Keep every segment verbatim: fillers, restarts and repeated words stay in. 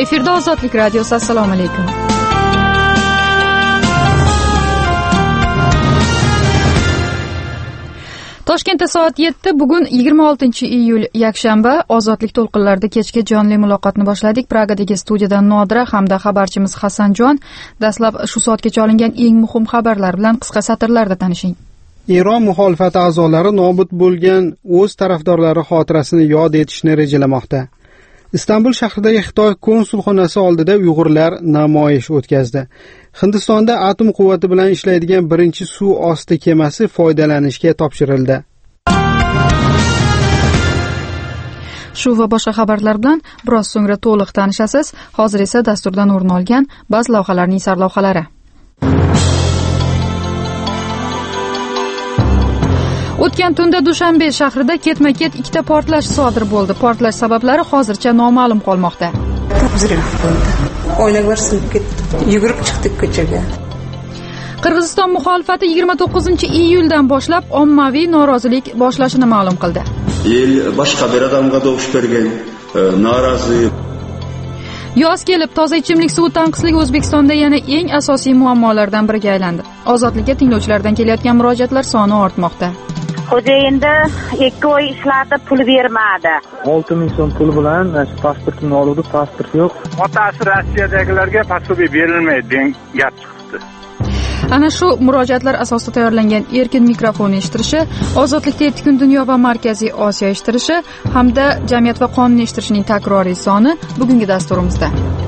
Efirda Ozodlik radiosi. Assalomu alaykum. Toshkentda soat yetti, bugun yigirma oltinchi iyul yakshanba. Ozodlik to'lqinlarida kechki jonli muloqotni boshladik. Pragadagi studiyadan Nodira hamda xabarchimiz Hasanjon. Dastlab shu soatgacha olingan eng muhim xabarlar bilan qisqa satrlarda tanishing. Eron muxolifati a'zolari nobud bo'lgan o'z tarafdorlari xotirasini yod etishni rejalamoqda. Istanbul shahridagi Xitoy konsulxonasi oldida Uyg'urlar namoyish o'tkazdi. Hindistonda atom quvvati bilan ishlaydigan birinchi suv osti kemasi foydalanishga topshirildi. Shu va boshqa xabarlar bilan biroz so'ngra to'liq tanishasiz. Hozir esa dasturdan o'rin olgan ba'zi lavhalarning sarlavhalari. O'tgan tunda Dushanbe shahrida ketma-ket ikkita portlash sodir bo'ldi. Portlash sabablari hozircha noma'lum qolmoqda. Oynalar sinib ketdi. Yugurib chiqdik ko'chaga. Qirg'iziston muxolifati yigirma to'qqizinchi iyuldan boshlab ommaviy norozilik boshlashini ma'lum qildi. El boshqa bir odamga do'sh bergan, norozi. Yoz kelib, toza ichimlik suvi tanqisligi O'zbekistonda yana eng asosiy muammolardan biriga aylandi. Ozodlikka tinglovchilardan kelayotgan murojaatlar soni ortmoqda. Xo'jayinda ikki oy ishlatib pul bermadi. olti ming so'm pul bilan pasportini oldi, pasport yo'q. Otasi Rossiyadagilarga pasport berilmaydi degan gap chiqdi. Ana shu murojaatlar asosida tayyorlangan erkin mikrofon eshittirishi, ozodlikda yetti kun dunyo va Markaziy Osiyo eshittirishi hamda jamiyat va qonun eshittirishining takroriy soni bugungi dasturimizda.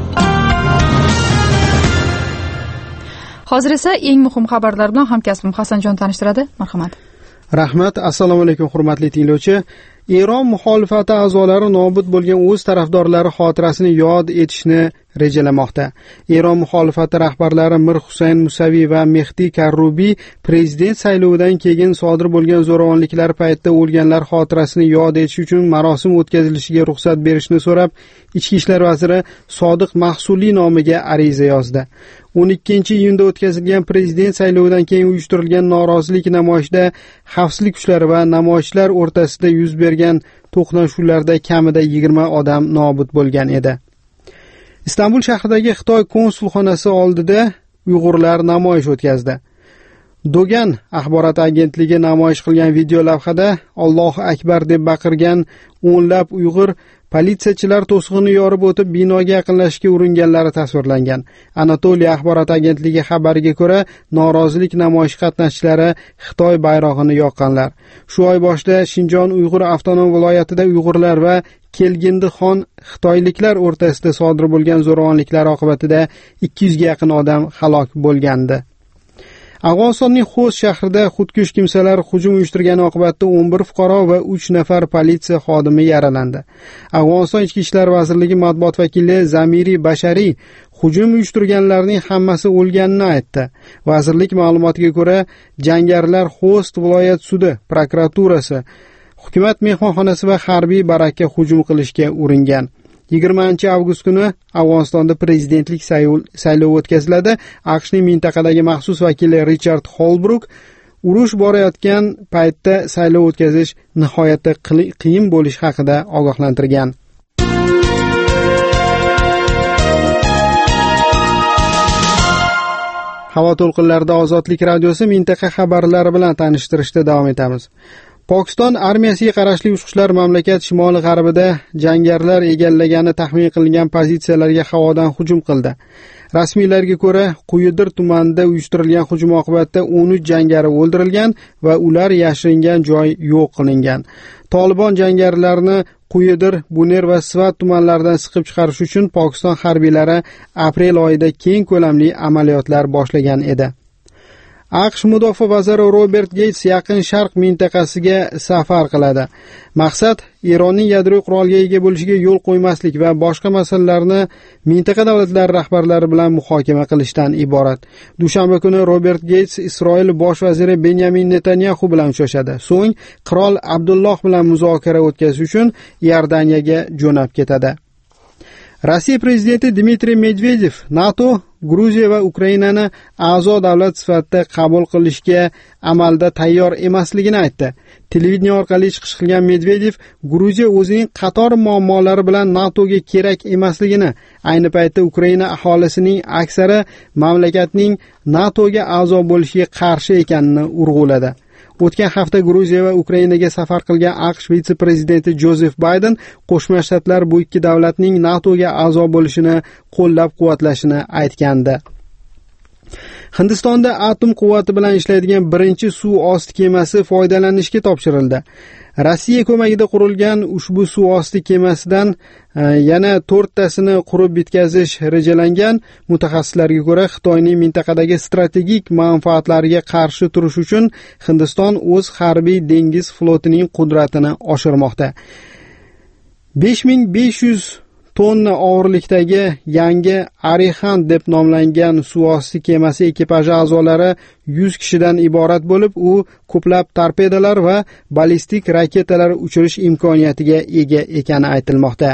Hozir esa eng muhim xabarlar bilan hamkasbim Hasanjon tanishtiradi. Marhamat. Rahmat. Assalomu alaykum hurmatli tinglovchi. Eron muxolifati a'zolari nobud bo'lgan o'z tarafdorlari xotirasini yod etishni rejalamoqda. Eron muxolifati rahbarlari Mir Husayn Musaviy va Mehdi Karrubiy prezident saylovidan keyin sodir bo'lgan zo'ravonliklar paytida o'lganlar xotirasini yod etish uchun marosim o'tkazilishiga ruxsat berishni so'rab, Ichki ishlar vaziri Sodiq Mahsuliy nomiga ariza yozdi. o'n ikkinchi iyunda o'tkazilgan prezident saylovidan keyin uyushtirilgan norozilik namoyishida xavfsizlik kuchlari va namoyishchilar o'rtasida yuz bergan to'qnashuvlarda kamida yigirma odam nobud bo'lgan edi. Istanbul shahridagi Xitoy konsulxonasi oldida Uyg'urlar namoyish o'tkazdi. Dogan axborot agentligi namoyish qilgan video lavhada Allohu akbar deb baqirgan o'nlab Uyg'ur politsiyachilar to'sig'ini yorib o'tib binoga yaqinlashishga uringanlari tasvirlangan. Anatoliya axborot agentligi xabariga ko'ra, norozilik namoyish qatnashchilari Xitoy bayrog'ini yoqqanlar. Shu oy boshida Shinjon Uyg'ur avtonom viloyatida Uyg'urlar va Kelgindixon xitoyliklar o'rtasida sodir bo'lgan zo'ravonliklar oqibatida ikki yuzga yaqin odam halok bo'lgandi. Afg'onistonning Xo'sh shahrida xudkush kimsalar hujum uyushtirgani oqibatida o'n bir fuqaro va uch nafar politsiya xodimi yaralandi. Afg'oniston Ichki ishlar vazirligi matbuot vakili Zamiri Bashariy hujum uyushtirganlarning hammasi o'lganini aytdi. Vazirlik ma'lumotiga ko'ra, jangarilar Xo'st viloyat sudi, prokuraturasi, hukumat mehmonxonasi va harbiy barakka hujum qilishga uringan. yigirmanchi avgust kuni Afg'onistonda prezidentlik saylovi o'tkaziladi. AQShning mintaqadagi maxsus vakili Richard Holbrook urush borayotgan paytda saylov o'tkazish nihoyatda qiyin bo'lish haqida ogohlantirgan. Havo to'lqinlarida Ozodlik radiosi mintaqa xabarlari bilan tanishtirishda davom etamiz. Pokiston armiyasiga qarashli urushlar mamlakat shimoli-g'arbida jangarilar egallagani taxmin qilingan pozitsiyalarga havodan hujum qildi. Rasmiylarga ko'ra, Quyidir tumanida uyushtirilgan hujum oqibatida o'n uch jangari o'ldirilgan va ular yashiringan joy yo'q qilingan. Tolibon jangarilarni Quyidir, Buner va Svat tumanlaridan siqib chiqarish uchun Pokiston harbiylari aprel oyida keng ko'lamli amaliyotlar boshlagan edi. AQSh mudofaa vaziri Robert Gates Yaqin Sharq mintaqasiga safar qiladi. Maqsad Eronning yadroviy qurolga ega bo'lishiga yo'l qo'ymaslik va boshqa masalalarni mintaqa davlatlari rahbarlari bilan muhokama qilishdan iborat. Dushanba kuni Robert Gates Isroil bosh vaziri Benyamin Netanyahu bilan uchrashadi. So'ng qirol Abdulloh bilan muzokara o'tkazish uchun Iordaniyaga jo'nab ketadi. Rossiya prezidenti Dmitriy Medvedev NATO Gruziya va Ukrainani a'zo davlat sifatida qabul qilishga amalda tayyor emasligini aytdi. Televideniye orqali chiqish qilgan Medvedev Gruziya o'zining qator muammolari bilan NATOga kerak emasligini, ayni paytda Ukraina aholisining aksari mamlakatning NATOga a'zo bo'lishiga qarshi ekanini urg'uladi. O'tgan hafta Gruziya va Ukrainaga safar qilgan AQSh vitse-prezidenti Jozef Bayden Qo'shma Shtatlar bu ikki davlatning NATOga a'zo bo'lishini qo'llab-quvvatlashini aytgandi. Hindistonda atom quvvati bilan ishlaydigan birinchi suv osti kemasi foydalanishga topshirildi. Rossiya ko'magida qurilgan ushbu suv osti kemasidan e, yana to'rttasini qurib bitkazish rejalangan. Mutaxassislarga ko'ra, Xitoyning mintaqadagi strategik manfaatlariga qarshi turish uchun Hindiston o'z harbiy dengiz flotining qudratini oshirmoqda. besh ming besh yuz tonna og'irlikdagi yangi Arihant deb nomlangan suvosti kemasi ekipaji a'zolari yuz kishidan iborat bo'lib, u ko'plab torpedolar va ballistik raketalar uchirish imkoniyatiga ega ekani aytilmoqda.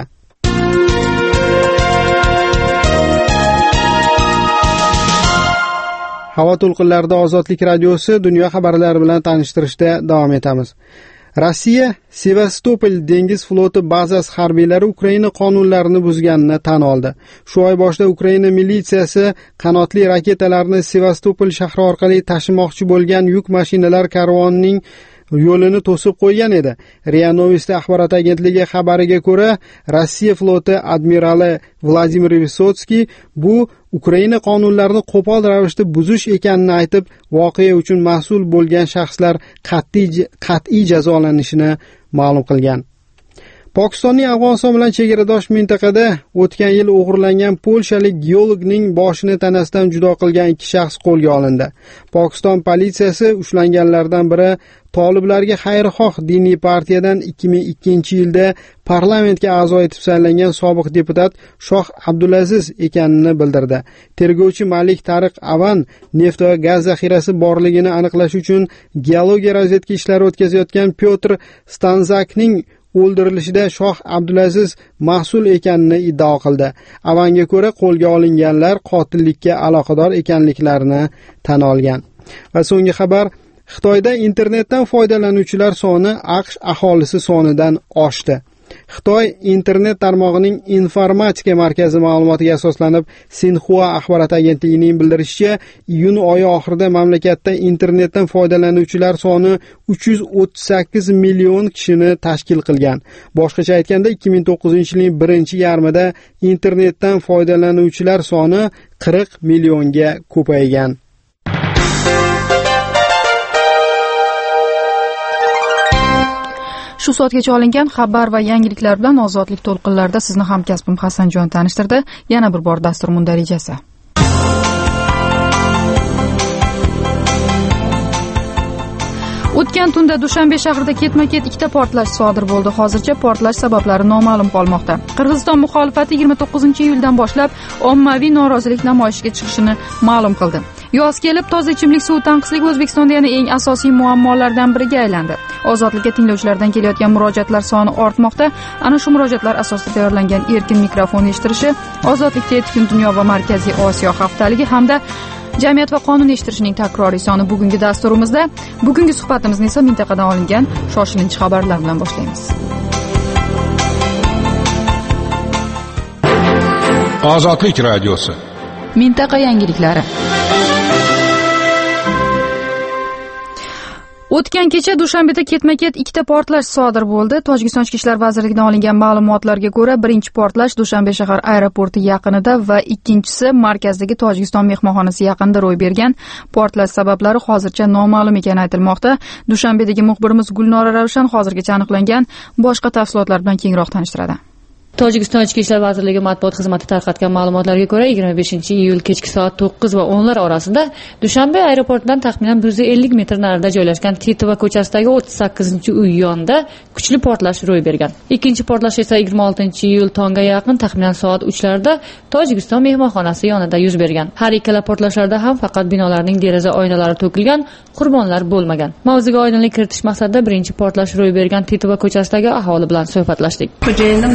Havo to'lqinlarida Ozodlik radiosi dunyo xabarlari bilan tanishtirishda davom etamiz. Rossiya Sevastopol dengiz floti bazasi harbiylari Ukraina qonunlarini buzganini tan oldi. Shu oy boshida Ukraina militsiyasi qanotli raketalarni Sevastopol shahri orqali tashimoqchi bo'lgan yuk mashinalar karvonining yo'lini to'sib qo'ygan edi. RIA Novosti axborot agentligi xabariga ko'ra, Rossiya floti admirali Vladimir Visotskiy bu Ukraina qonunlarini qo'pol ravishda buzish ekanini aytib, voqea uchun mas'ul bo'lgan shaxslar qat'iy qat'iy jazolanishini ma'lum qilgan. Pokistonning Afg'oniston bilan chegaradosh mintaqada o'tgan yil o'g'irlangan polshalik geologning boshini tanasidan judo qilgan ikki shaxs qo'lga olindi. Pokiston politsiyasi ushlanganlardan biri toliblarga xayrixoh diniy partiyadan ikki ming ikkinchi yilda parlamentga a'zo etib saylangan sobiq deputat Shoh Abdulaziz ekanini bildirdi. Tergovchi Malik Tariq Avan neft va gaz zaxirasi borligini aniqlash uchun geologiya razvedka ishlari o'tkazayotgan Pyotr Stanzakning o'ldirilishida Shoh Abdulaziz mas'ul ekanini iddao qildi. Avanga ko'ra, qo'lga olinganlar qotillikka aloqador ekanliklarini tan olgan. Va so'nggi xabar, Xitoyda internetdan foydalanuvchilar soni AQSh aholisi sonidan oshdi. Xitoy internet tarmog'ining informatika markazi ma'lumotiga asoslanib, Sinhua axborot agentligining bildirishicha, iyun oyi oxirida mamlakatda internetdan foydalanuvchilar soni uch yuz o'ttiz sakkiz million kishini tashkil qilgan. Boshqacha aytganda, ikki ming to'qqizinchi yilning birinchi yarmida internetdan foydalanuvchilar soni qirq millionga ko'paygan. Shu soatgacha olingan xabar va yangiliklar bilan Ozodlik to'lqinlarida sizni hamkasbim Hasanjon tanishtirdi. Yana bir bor dastur mundarijasi. O'tgan tunda Dushanbe shahrida ketma-ket ikkita portlash sodir bo'ldi. Hozircha portlash sabablari noma'lum qolmoqda. Qirg'iziston muxolifati yigirma to'qqizinchi iyuldan boshlab ommaviy norozilik namoyishiga chiqishini ma'lum qildi. Yoz kelib, toza ichimlik suvi tanqisligi O'zbekistonda yana eng asosiy muammolardan biriga aylandi. Ozodlikka tinglovchilardan kelayotgan murojaatlar soni ortmoqda. Ana shu murojaatlar asosida tayyorlangan erkin mikrofon eshittirishi, Ozodlikda Yetkun dunyo va Markaziy Osiyo haftaligi hamda jamiyat va qonun eshittirishning takroriy soni bugungi dasturimizda. Bugungi suhbatimizni esa mintaqadan olingan shoshilinch xabarlar bilan boshlaymiz. Ozodlik radiosi. Mintaqa yangiliklari. O'tgan kecha Dushanbeda ketma-ket ikkita portlash sodir bo'ldi. Tojikiston Ichki ishlar vazirligidan olingan ma'lumotlarga ko'ra, birinchi portlash Dushanbe shahar aeroporti yaqinida va ikkinchisi markazdagi Tojikiston mehmonxonasi yaqinida ro'y bergan. Portlash sabablari hozircha noma'lum ekani aytilmoqda. Dushanbedagi muxbirimiz Gulnora Ravshan hozirgacha aniqlangan boshqa tafsilotlar bilan kengroq tanishtiradi. Tojikiston Ichki ishlar vazirligi matbuot xizmati tarqatgan ma'lumotlarga ko'ra, yigirma beshinchi iyul kechki soat to'qqiz va o'nlar orasida Dushanbe aeroportidan taxminan bir yuz ellik metr narida joylashgan Titova ko'chasidagi o'ttiz sakkizinchi uy yonida kuchli portlash ro'y bergan. Ikkinchi portlash esa yigirma oltinchi iyul tongga yaqin taxminan soat uchlarda Tojikiston mehmonxonasi yonida yuz bergan. Har ikkala portlashlarda ham faqat binolarning deraza oynalari to'kilgan, qurbonlar bo'lmagan. Mavzuga oydinlik kiritish maqsadida birinchi portlash ro'y bergan Titova ko'chasidagi aholi bilan suhbatlashdik. Xo'jayinim namoz o'qib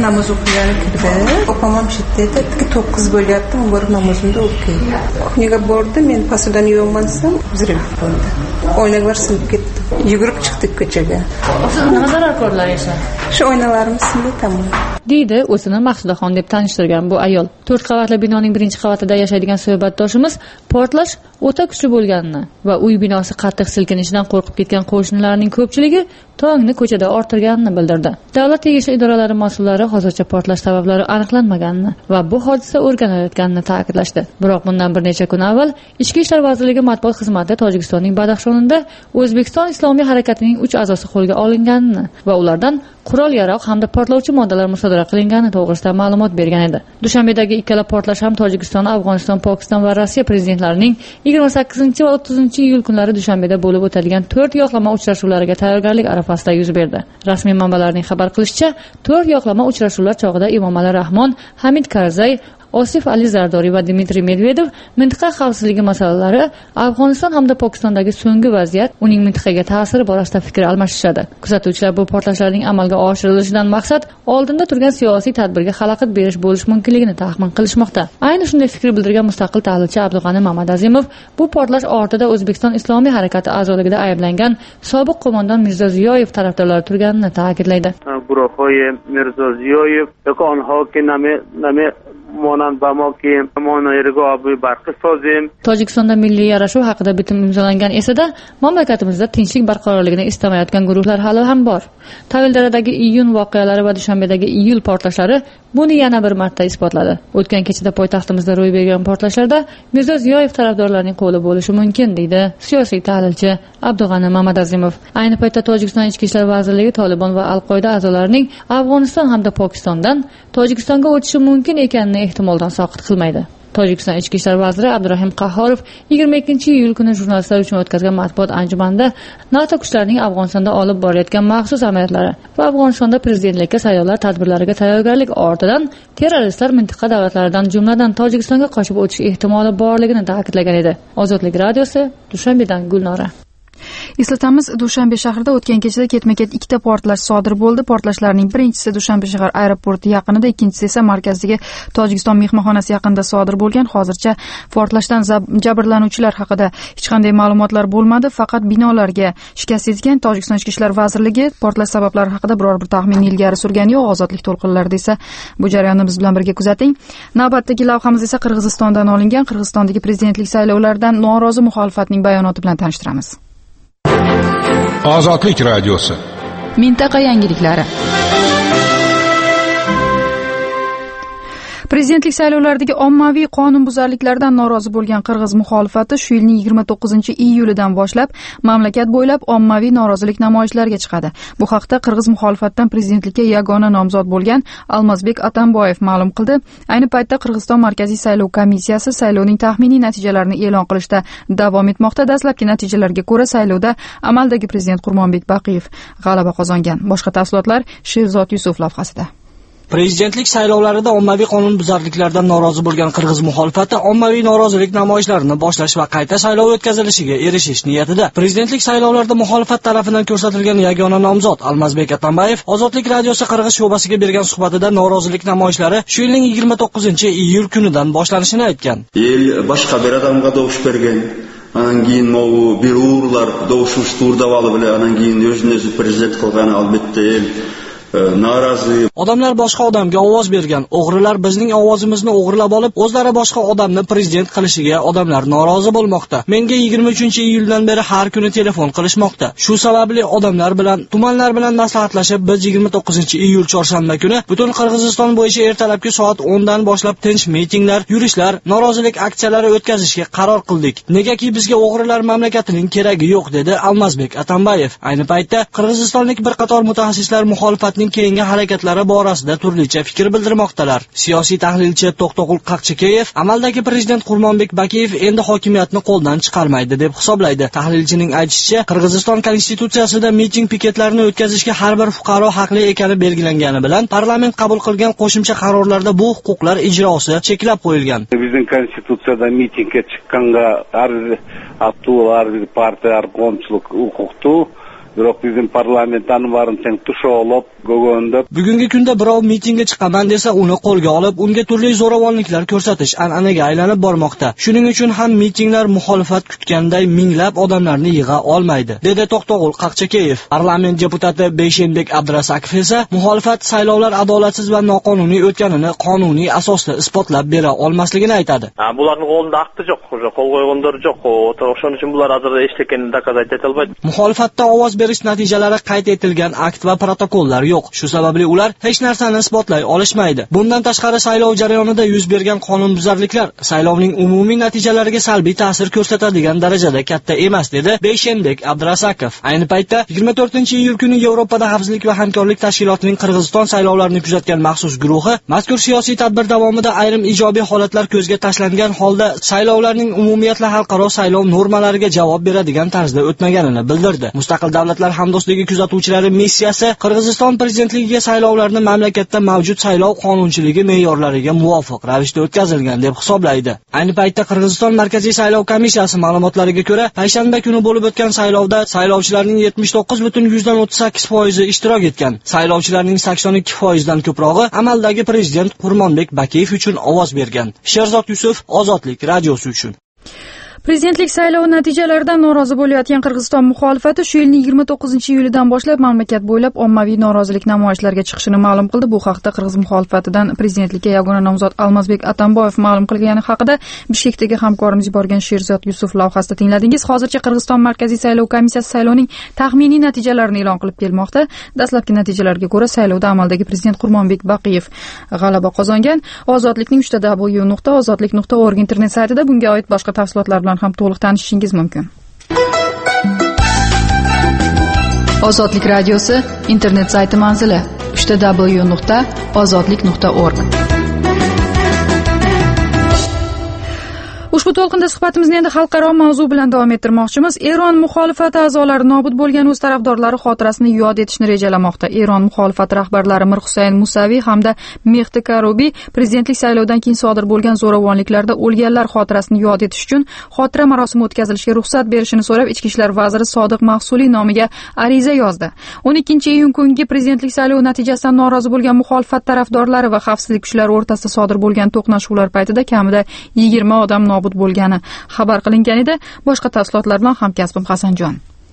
Kuhniyaga kirdi. Opamam shitdi, to'qqiz bo'lyapti, borib namozimni o'qiydi. Kuhniyaga bordi, men pasadan yuvmansam, zirib bo'ldi. Oynalar sinib ketdi. Yugurib chiqdik ko'chaga. Siz nima zarar ko'rdilar esa? Shu oynalarimiz sindi tamom. Deydi o'zini Maqsudaxon deb tanishtirgan bu ayol. to'rt qavatli binoning birinchi qavatida yashaydigan suhbatdoshimiz portlash o'ta kuchli bo'lganini va uy binosi qattiq silkinishidan qo'rqib ketgan qo'shnilarning ko'pchiligi tongni ko'chada orttirganini bildirdi. Davlat tegishli idoralari mas'ullari hozircha portlash sabablari aniqlanmaganini va bu hodisa o'rganilayotganini ta'kidlashdi. Biroq bundan bir necha kun avval Ichki ishlar vazirligi matbuot xizmati Tojikistonning Badaxshonida O'zbekiston Islomiy harakatining uch a'zosi qo'lga olinganini va ulardan qurol-yarog' hamda portlovchi moddalar musodara qilingani to'g'risida ma'lumot bergan edi. Dushanbedagi ikkala portlash ham Tojikiston, Afg'oniston, Pokiston va Rossiya prezidentlarining yigirma sakkizinchi va o'ttizinchi iyul kunlari Dushanbeda bo'lib o'tadigan to'rt yoqlama uchrashuvlariga tayyorgarlik arafasida yuz berdi. Rasmiy manbalarning xabar qilishicha, to'rt yoqlama uchrashuvlar chog'ida Emomali Rahmon, Hamid Karzay, Osif Ali Zardori va Dmitriy Medvedev mintaqa xavfsizligi masalalari, Afg'oniston hamda Pokistondagi so'nggi vaziyat, uning mintaqaga ta'siri borasida fikr almashishadi. Kuzatuvchilar bu portlashlarning amalga oshirilishidan maqsad oldinda turgan siyosiy tadbirga xalaqit berish bo'lish mumkinligini taxmin qilishmoqda. Ayni shunday fikr bildirgan mustaqil tahlilchi Abdug'ani Mamadazimov bu portlash ortida O'zbekiston Islomiy harakati a'zoligida ayblangan sobiq qo'mondon Mirzo Ziyoyev tarafdorlari turganini ta'kidlaydi. Guruhi Mirzo Ziyoyev yoki onha ki name name monand ba mo ki monoyergo abi barqi sozim. Tojikistonda milliy yarashuv haqida bitim imzolangan esa-da, mamlakatimizda tinchlik barqarorligini istamayotgan guruhlar hali ham bor. Tavildaradagi iyun voqealari va Dushanbedagi iyul portlashlari buni yana bir marta isbotladi. O'tgan kechada poytaxtimizda ro'y bergan portlashlarda Mirzo Ziyoyev tarafdorlarining qo'li bo'lishi mumkin, deydi siyosiy tahlilchi Abdug'ani Mamadazimov. Ayni paytda Tojikiston Ichki ishlar vazirligi Tolibon va Al-Qoida a'zolarining Afg'oniston hamda Pokistondan Tojikistonga o'tishi mumkin ekanini ehtimoldan soqit qilmaydi. Tojikiston Ichki ishlar vaziri Abdurahim Qahhorov yigirma ikkinchi iyul kuni jurnalistlar uchun o'tkazgan matbuot anjumanida NATO kuchlarining Afg'onistonda olib borayotgan maxsus amaliyotlari va Afg'onistonda prezidentlikka saylovlar tadbirlariga tayyorgarlik ortidan terroristlar mintaqa davlatlaridan, jumladan Tojikistonga qochib o'tish ehtimoli borligini ta'kidlagan edi. Ozodlik radiosi, Dushanbedan Gulnora. Eslatamiz, Dushanbe shahrida o'tgan kechada ketma-ket ikkita portlash sodir bo'ldi. Portlashlarning birinchisi Dushanbe shahar aeroporti yaqinida, ikkinchisi esa markazdagi Tojikiston mehmonxonasi yaqinida sodir bo'lgan. Hozircha portlashdan jabrlanuvchilar haqida hech qanday ma'lumotlar bo'lmadi. Faqat binolarga shikast yetgan. Tojikiston Ichki ishlar vazirligi portlash sabablari haqida biror bir taxminni ilgari surgani yo'q. Ozodlik to'lqinlarida esa bu jarayonni biz bilan birga kuzating. Navbatdagi lavhamiz esa Qirg'izistondan olingan. Qirg'izistondagi prezidentlik saylovlaridan norozi muxolifatning bayonoti bilan tanishtiramiz. Ozodlik radiosi. Mintaqa yangiliklari. Prezidentlik saylovlaridagi ommaviy qonunbuzarliklardan norozi bo'lgan qirg'iz muxolifati shu yilning yigirma to'qqizinchi iyulidan boshlab mamlakat bo'ylab ommaviy norozilik namoyishlariga chiqadi. Bu haqda qirg'iz muxolifatdan prezidentlikka yagona nomzod bo'lgan Almazbek Atamboyev ma'lum qildi. Ayni paytda Qirg'iziston Markaziy saylov komissiyasi saylovning taxminiy natijalarini e'lon qilishda davom etmoqda. Dastlabki natijalarga ko'ra saylovda amaldagi prezident Qurmonbek Baqiyev g'alaba qozongan. Boshqa tafsilotlar Shehzod Yusuf lavhasida. Prezidentlik saylovlarida ommaviy qonunbuzarliklardan norozi bo'lgan qirg'iz muxolifati ommaviy norozilik namoyishlarini boshlash va qayta saylov o'tkazilishiga erishish niyatida. Prezidentlik saylovlarida muxolifat tarafidan ko'rsatilgan yagona nomzod Almazbek Atamboyev Ozodlik radiosi Qirg'iz sho'basiga bergan suhbatida norozilik namoyishlari shu yilning yigirma to'qqizinchi iyul kunidan boshlanishini aytgan. El boshqa bir odamga do'sh bergan. Anan keyin bu bir urlar do'shush turdavali bilan anan keyin o'zini o'zi prezident qilgan albatta el norozi. Odamlar boshqa odamga ovoz bergan. O'g'rilar bizning ovozimizni o'g'irlab olib, o'zlari boshqa odamni prezident qilishiga odamlar norozi bo'lmoqda. Menga yigirma uchinchi iyuldan beri har kuni telefon qilishmoqda. Shu sababli odamlar bilan, tumanlar bilan maslahatlashib, biz yigirma to'qqizinchi iyul chorshanba kuni butun Qirg'iziston bo'yicha ertalabki soat o'ndan boshlab tinch mitinglar, yurishlar, norozilik aksiyalari o'tkazishga qaror qildik. Negaki bizga o'g'rilar mamlakatining keragi yo'q, dedi Almazbek Atamboyev. Ayni paytda qirg'izistonlik bir qator mutaxassislar muxolifat keyingi harakatlari borasida turlicha fikr bildirmoqdalar. Siyosiy tahlilchi To'xtoqul Qaqchikeyev amaldagi prezident Qurmonbek Baqiyev endi hokimiyatni qo'ldan chiqarmaydi deb hisoblaydi. Tahlilchining aytishicha, Qirg'iziston konstitutsiyasida miting piketlarini o'tkazishga har bir fuqaro haqli ekani belgilangani bilan parlament qabul qilgan qo'shimcha qarorlarda bu huquqlar ijrosi cheklab qo'yilgan. Bizning konstitutsiyada mitingga chiqqanga har avtolar partiya qo'mchilik huquqi Biroq bizim parlamentdan barıncha tusholib, go'g'ondib. Bugungi kunda birov mitingga chiqaman desa, uni qo'lga olib, unga turli zo'ravonliklar ko'rsatish an'anaga aylanib bormoqda. Shuning uchun ham mitinglar muxolifat kutganday minglab odamlarni yig'a olmaydi, dedi To'xtag'ul Qaqchakeyev. Parlament deputati Beyshenbek Abdurasakov esa muxolifat saylovlar adolatsiz va noqonuniy o'tganini qonuniy asosda isbotlab bera olmasligini aytadi. Ha, bularning qo'lida aqti yo'q, qo'l qo'yganlar yo'q. O'shaning uchun bular hozir eshitganini dokazat eta olmaydi. Muxolifatda ovoz berish natijalari qayd etilgan akt va protokollar yo'q. Shu sababli ular hech narsani isbotlay olishmaydi. Bundan tashqari saylov jarayonida yuz bergan qonunbuzarliklar saylovning umumiy natijalariga salbiy ta'sir ko'rsatadigan darajada katta emas, dedi Beyshenbek Abdurasakov. Ayni paytda yigirma to'rtinchi iyul kuni Yevropada xavfsizlik va hamkorlik tashkilotining Qirg'iziston saylovlarini kuzatgan maxsus guruhi mazkur siyosiy tadbir davomida ayrim ijobiy holatlar ko'zga tashlangan holda saylovlarning umumiyatla xalqaro saylov normalariga javob beradigan tarzda o'tmaganini bildirdi. Mustaqil davlatlar hamdo'stligi kuzatuvchilari missiyasi Qirg'iziston prezidentligiga saylovlarni mamlakatda mavjud saylov qonunchiligi me'yorlariga muvofiq ravishda o'tkazilgan deb hisoblaydi. Ayni paytda Qirg'iziston Markaziy saylov komissiyasi ma'lumotlariga ko'ra, payshanba kuni bo'lib o'tgan saylovda saylovchilarning yetmish to'qqiz butun yuzdan o'ttiz sakkiz foizi ishtirok etgan. Saylovchilarning sakson ikki foizdan ko'prog'i amaldagi prezident Qurmonbek Bakiyev uchun ovoz bergan. Sherzod Yusuf, Ozodlik radiosi uchun. Prezidentlik saylovi natijalaridan norozi bo'layotgan Qirg'iziston muxolifati shu yilning yigirma to'qqizinchi iyulidan boshlab mamlakat bo'ylab ommaviy norozilik namoyishlariga chiqishini ma'lum qildi. Bu haqda Qirg'iz muxolifatidan prezidentlikka yagona nomzod Almazbek Atamboyev ma'lum qilgani haqida Bishkekdagi hamkorimiz yuborgan Sherzod Yusuf lavhasida tingladingiz. Hozircha Qirg'iziston Markaziy saylov komissiyasi saylovning taxminiy natijalarini e'lon qilib kelmoqda. Dastlabki natijalarga ko'ra saylovda amaldagi prezident Qurmonbek Baqiyev g'alaba qozongan. Ozodlikning uch w nuqta ozodlik nuqta org internet saytida bunga oid boshqa tafsilotlar bilan ham to'liq tanishishingiz mumkin. Ozodlik radiosi internet sayti manzili uch w nuqta ozodlik nuqta org. Ushbu to'lqinda suhbatimizni endi xalqaro mavzu bilan davom ettirmoqchimiz. Eron muxolifati a'zolari nobud bo'lgan o'z tarafdorlari xotirasini yod etishni rejalamoqda. Eron muxolifati rahbarlari Mir Husayn Musaviy hamda Mehdi Karubiy prezidentlik saylovidan keyin sodir bo'lgan zo'ravonliklarda o'lganlar xotirasini yod etish uchun xotira marosimi o'tkazilishiga ruxsat berishini so'rab Ichki ishlar vaziri Sodiq Mahsuliy nomiga ariza yozdi. o'n ikkinchi iyun kungi prezidentlik saylovi natijasidan norozi bo'lgan muxolifat tarafdorlari va xavfsizlik kuchlari o'rtasida sodir bo'lgan to'qnashuvlar paytida kamida yigirma odam nobud bo'lgani xabar qilingan edi. Boshqa tafsilotlar bilan hamkasbim Hasanjon.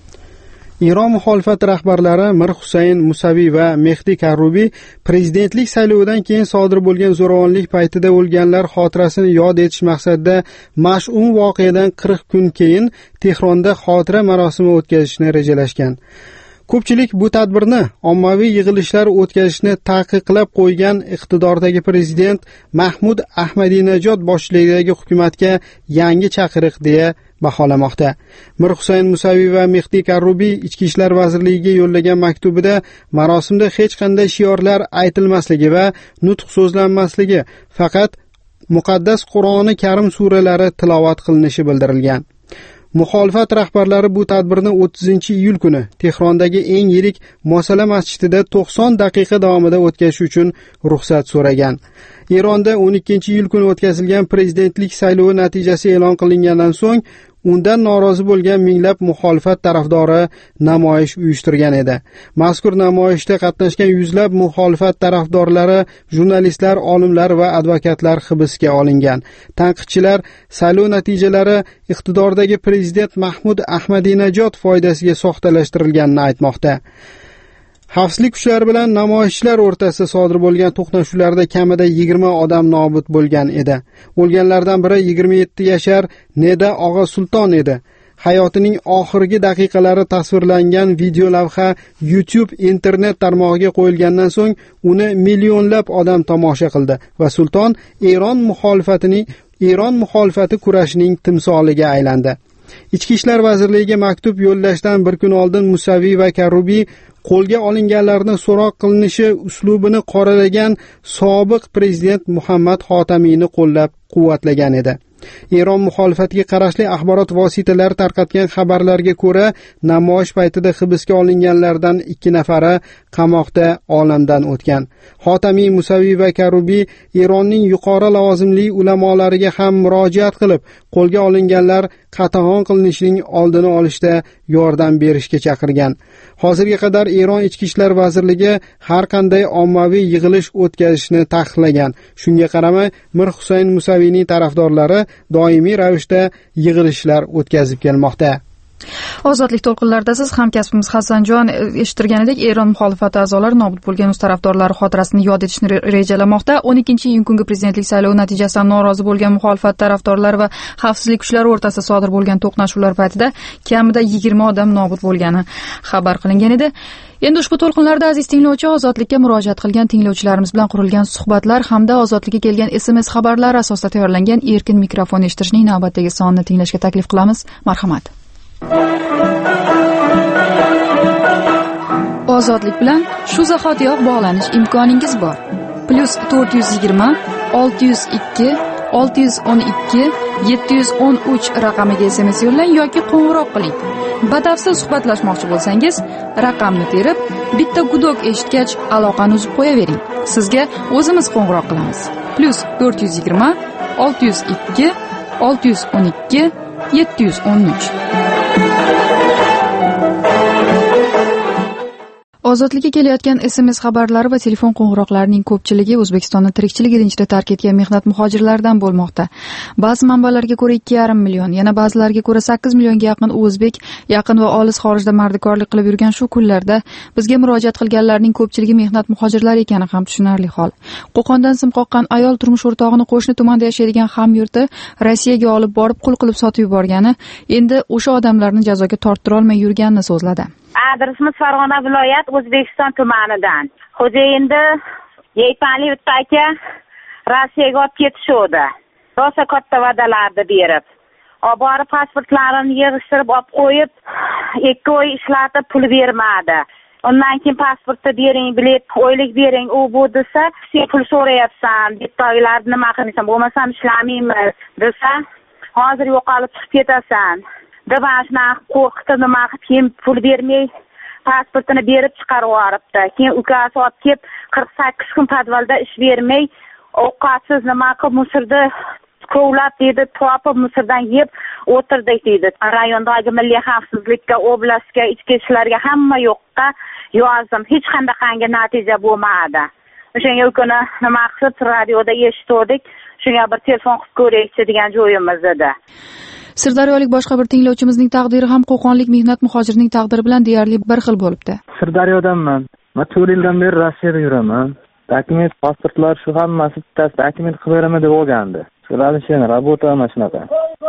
Eron muxolifati rahbarlari Mir Husayn Musaviy va Mehdi Karubiy prezidentlik saylovidan keyin sodir bo'lgan zo'ravonlik paytida o'lganlar xotirasini yod etish maqsadida mash'um voqeadan qirq kun keyin Tehronda xotira marosimi o'tkazishni rejalashgan. Ko'pchilik bu tadbirni ommaviy yig'ilishlar o'tkazishni taqiqlab qo'ygan iqtidordagi prezident Mahmud Ahmadinejod boshchiligidagi hukumatga yangi chaqiriq deya baholamoqda. Mir Husayn Musaviy va Mehdi Karubiy Ichki ishlar vazirligiga yo'llagan maktubida marosimda hech qanday shiorlar aytilmasligi va nutq so'zlanmasligi, faqat muqaddas Qur'oni Karim suralari tilovat qilinishi bildirilgan. Muxolifat rahbarlari bu tadbirni o'ttizinchi iyul kuni Tehrondagi eng yirik Mosala masjidida to'qson daqiqa davomida o'tkazish uchun ruxsat so'ragan. Eronda o'n ikkinchi iyul kuni o'tkazilgan prezidentlik saylovi natijasi e'lon qilingandan so'ng undan norozi bo'lgan minglab muxolifat tarafdori namoyish uyushtirgan edi. Mazkur namoyishda qatnashgan yuzlab muxolifat tarafdorlari, jurnalistlar, olimlar va advokatlar hibsga olingan. Tanqidchilar saylov natijalari iqtidordagi prezident Mahmud Ahmadinejod foydasiga soxtalashtirilganini aytmoqda. Xavfsizlik kuchlari bilan namoyishchilar o'rtasida sodir bo'lgan to'qnashuvlarda kamida yigirma odam nobud bo'lgan edi. O'lganlardan biri yigirma yetti yashar Neda Og'a Sulton edi. Hayotining oxirgi daqiqalari tasvirlangan video lavha YouTube internet tarmog'iga qo'yilgandan so'ng uni millionlab odam tomosha qildi va Sulton Eron muxolifatining Eron muxolifati kurashining timsoliga aylandi. Ichki ishlar vazirligiga maktub yo'llashdan bir kun oldin Musaviy va Karubiy qo'lga olinganlarni so'roq qilinishi uslubini qoralagan sobiq prezident Muhammad Xotamiyni qo'llab-quvvatlagan edi. Eron muxolifatiga qarashli axborot vositalari tarqatgan xabarlarga ko'ra, namoyish paytida hibsga olinganlardan ikki nafari qamoqda olamdan o'tgan. Xotamiy, Musaviy va Karubiy Eronning yuqori lavozimli ulamolariga ham murojaat qilib, qo'lga olinganlar qatag'on qilinishining oldini olishda yordam berishga chaqirgan. Hozirga qadar Eron Ichki ishlar vazirligi har qanday ommaviy yig'ilish o'tkazishni taqiqlagan. Shunga qaramay, Mir Husayn Musaviyning tarafdorlari doimiy ravishda yig'ilishlar o'tkazib kelmoqda. Ozodlik to'lqinlarida siz hamkasbimiz Hasanjon eshittirgan edik. Eron muxolifati a'zolari nobud bo'lgan o'z tarafdorlari xotirasini yod etishni rejalamoqda. o'n ikkinchi iyun kungi prezidentlik saylovi natijasidan norozi bo'lgan muxolifat tarafdorlari va xavfsizlik kuchlari o'rtasida sodir bo'lgan to'qnashuvlar paytida kamida yigirma odam nobud bo'lgani xabar qilingan edi. Endi ushbu to'lqinlarda aziz tinglovchi, ozodlikka murojaat qilgan tinglovchilarimiz bilan qurilgan suhbatlar hamda ozodlikka kelgan S M S xabarlari asosida tayyorlangan erkin mikrofon eshitishning navbatdagi sonini tinglashga taklif qilamiz. Marhamat. Ozodlik bilan shu zahotiyoq bog'lanish imkoningiz bor. Plus to'rt yuz yigirma olti yuz ikki olti yuz o'n ikki yetti yuz o'n uch raqamiga S M S yo'llang yoki qo'ng'iroq qiling. Batafsil suhbatlashmoqchi bo'lsangiz, raqamni terib, bitta gudok eshitgach aloqani uzib qo'yavering. Sizga o'zimiz qo'ng'iroq qilamiz. Plus to'rt yuz yigirma olti yuz ikki olti yuz o'n ikki yetti yuz o'n uch. Ozodlikka kelayotgan S M S xabarlari va telefon qo'ng'iroqlarining ko'pchiligi O'zbekistonni tirikchilik idinchida tark etgan mehnat muhojirlaridan bo'lmoqda. Ba'zi manbalarga ko'ra ikki yarim million, yana ba'zilariga ko'ra sakkiz millionga yaqin o'zbek yaqin va olis xorijda mardikorlik qilib yurgan shu kunlarda bizga murojaat qilganlarning ko'pchiligi mehnat muhojirlari ekani ham tushunarli hol. Qo'qondan sim qoqqan ayol turmush o'rtog'ini qo'shni tumanda yashaydigan hamyurti Rossiyaga olib borib qul qilib sotib yuborgani, endi o'sha odamlarni jazoga torttira olmay yurganini so'zladi. Adresimiz Farg'ona viloyat O'zbekiston tumanidan. Xo'jayinda Yeypanli bitta aka Rossiyaga olib ketishdi. Rosa katta va'dalarni berib, olib borib pasportlarini yig'ishtirib olib qo'yib, ikki oy ishlatib pul bermadi. Undan keyin pasportni bering, bilet, oylik bering, u bu desa, sen pul so'rayapsan, bittalarni nima qilmaysan, bo'lmasam ishlamaymiz desa, hozir yo'qolib chiqib ketasan. Davashna qo'rqitib nima qilib keyin pul bermay pasportini berib chiqarib yuboribdi. Keyin ukasi olib kelib qirq sakkiz kun podvalda ish bermay, ovqatsiz nima qilib musirda kovlab dedi, topib musirdan yeb o'tirdik dedi. Rayondagi milliy xavfsizlikka, oblastga, ichki ishlarga hamma yo'qqa yozdim. Hech qanday natija bo'lmadi. O'shanga kuni nima qilib radioda eshitdik. Shunga bir telefon qilib ko'raychi degan joyimiz edi. Sirdaryolik boshqa bir tinglovchimizning taqdiri ham qo'qonlik mehnat muhojirining taqdiri bilan deyarli bir xil bo'libdi. Sirdaryodanman. Men to'rt yildan beri Rossiyada yuraman. Dokument, pasportlar shu hammasi bittasi dokument qilib beraman deb olgandi. So'radi seni, rabota mana shunaqa.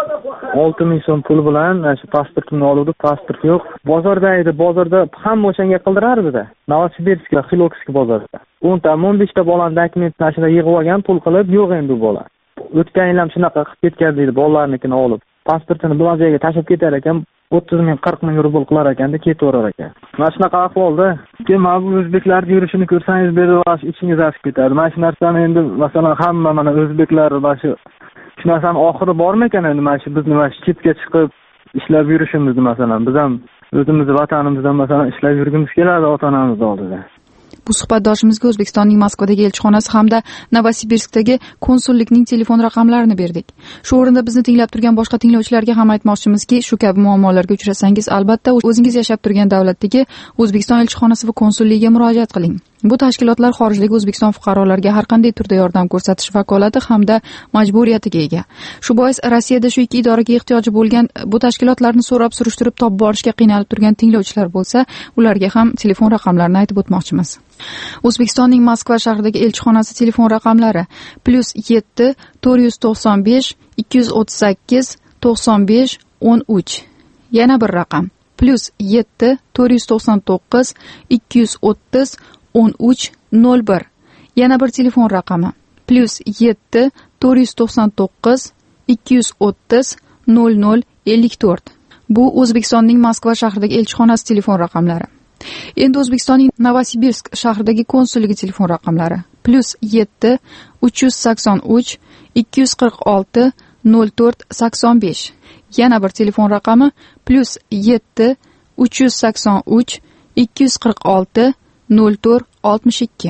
olti ming so'm pul bilan shu pasportimni oluvdi, pasport yo'q. Bozorda edi, bozorda hamma o'shanga qildirardi-da. Novosibirskda, Xilokskiy bozorida. o'n ta o'n besh ta bolani dokumentini ashuna yig'ib olgan, pul qilib, yo'q endi u bola. O'tgan yil ham shunaqa qilib ketgan deydi, bolalarnikini olib. Pasportini bilan joyga tashib ketar ekan, o'ttiz ming qirq ming rubl qilar ekanda, ketaverar ekan. Mana shunaqa ahvolda. Keyin mana bu o'zbeklarning yurishini ko'rsangiz, bervash ichingiz achib ketadi. Mana shu narsani endi masalan hamma mana o'zbeklar va shu shu narsani oxiri bormi ekan endi mana shu bizni mana shu chetga chiqib ishlab yurishimizni masalan biz ham o'zimizni vatanimizdan masalan ishlab yurgimiz keladi ota-onamiz oldida. Bu suhbatdoshimizga O'zbekistonning Moskvadagi elchixonasi hamda Novosibirskdagi konsullikning telefon raqamlarini berdik. Shu o'rinda bizni tinglab turgan boshqa tinglovchilarga ham aytmoqchimizki, shu kabi muammolarga uchrasangiz, albatta o'zingiz yashab turgan davlatdagi O'zbekiston elchixonasi va konsulligiga murojaat qiling. Bu tashkilotlar xorijdagi O'zbekiston fuqarolariga har qanday turda yordam ko'rsatish vakolati hamda majburiyatiga ega. Shu bois Rossiyada shu ikki idoraga ehtiyoji bo'lgan bu tashkilotlarni so'rab surishtirib topib borishga qiynalib turgan tinglovchilar bo'lsa, ularga ham telefon raqamlarini aytib o'tmoqchimiz. O'zbekistonning Moskva shahridagi elchixonasi telefon raqamlari plus yetti to'rt yuz to'qson besh ikki yuz o'ttiz sakkiz to'qson besh o'n uch. Yana bir raqam plus yetti to'rt yuz to'qson to'qqiz ikki yuz o'ttiz o'n uch nol bir. Yana bir telefon raqami plus yetti to'rt yuz to'qson to'qqiz ikki yuz o'ttiz nol nol ellik to'rt. Bu O'zbekistonning Moskva shahridagi elchixonasi telefon raqamlari. Endi O'zbekistonning Novosibirsk shahridagi konsulligi telefon raqamlari plus yetti uch yuz sakson uch ikki yuz qirq olti nol to'rt sakson besh. Yana bir telefon raqami plus yetti uch yuz sakson uch ikki yuz qirq olti nol to'rt oltmish ikki.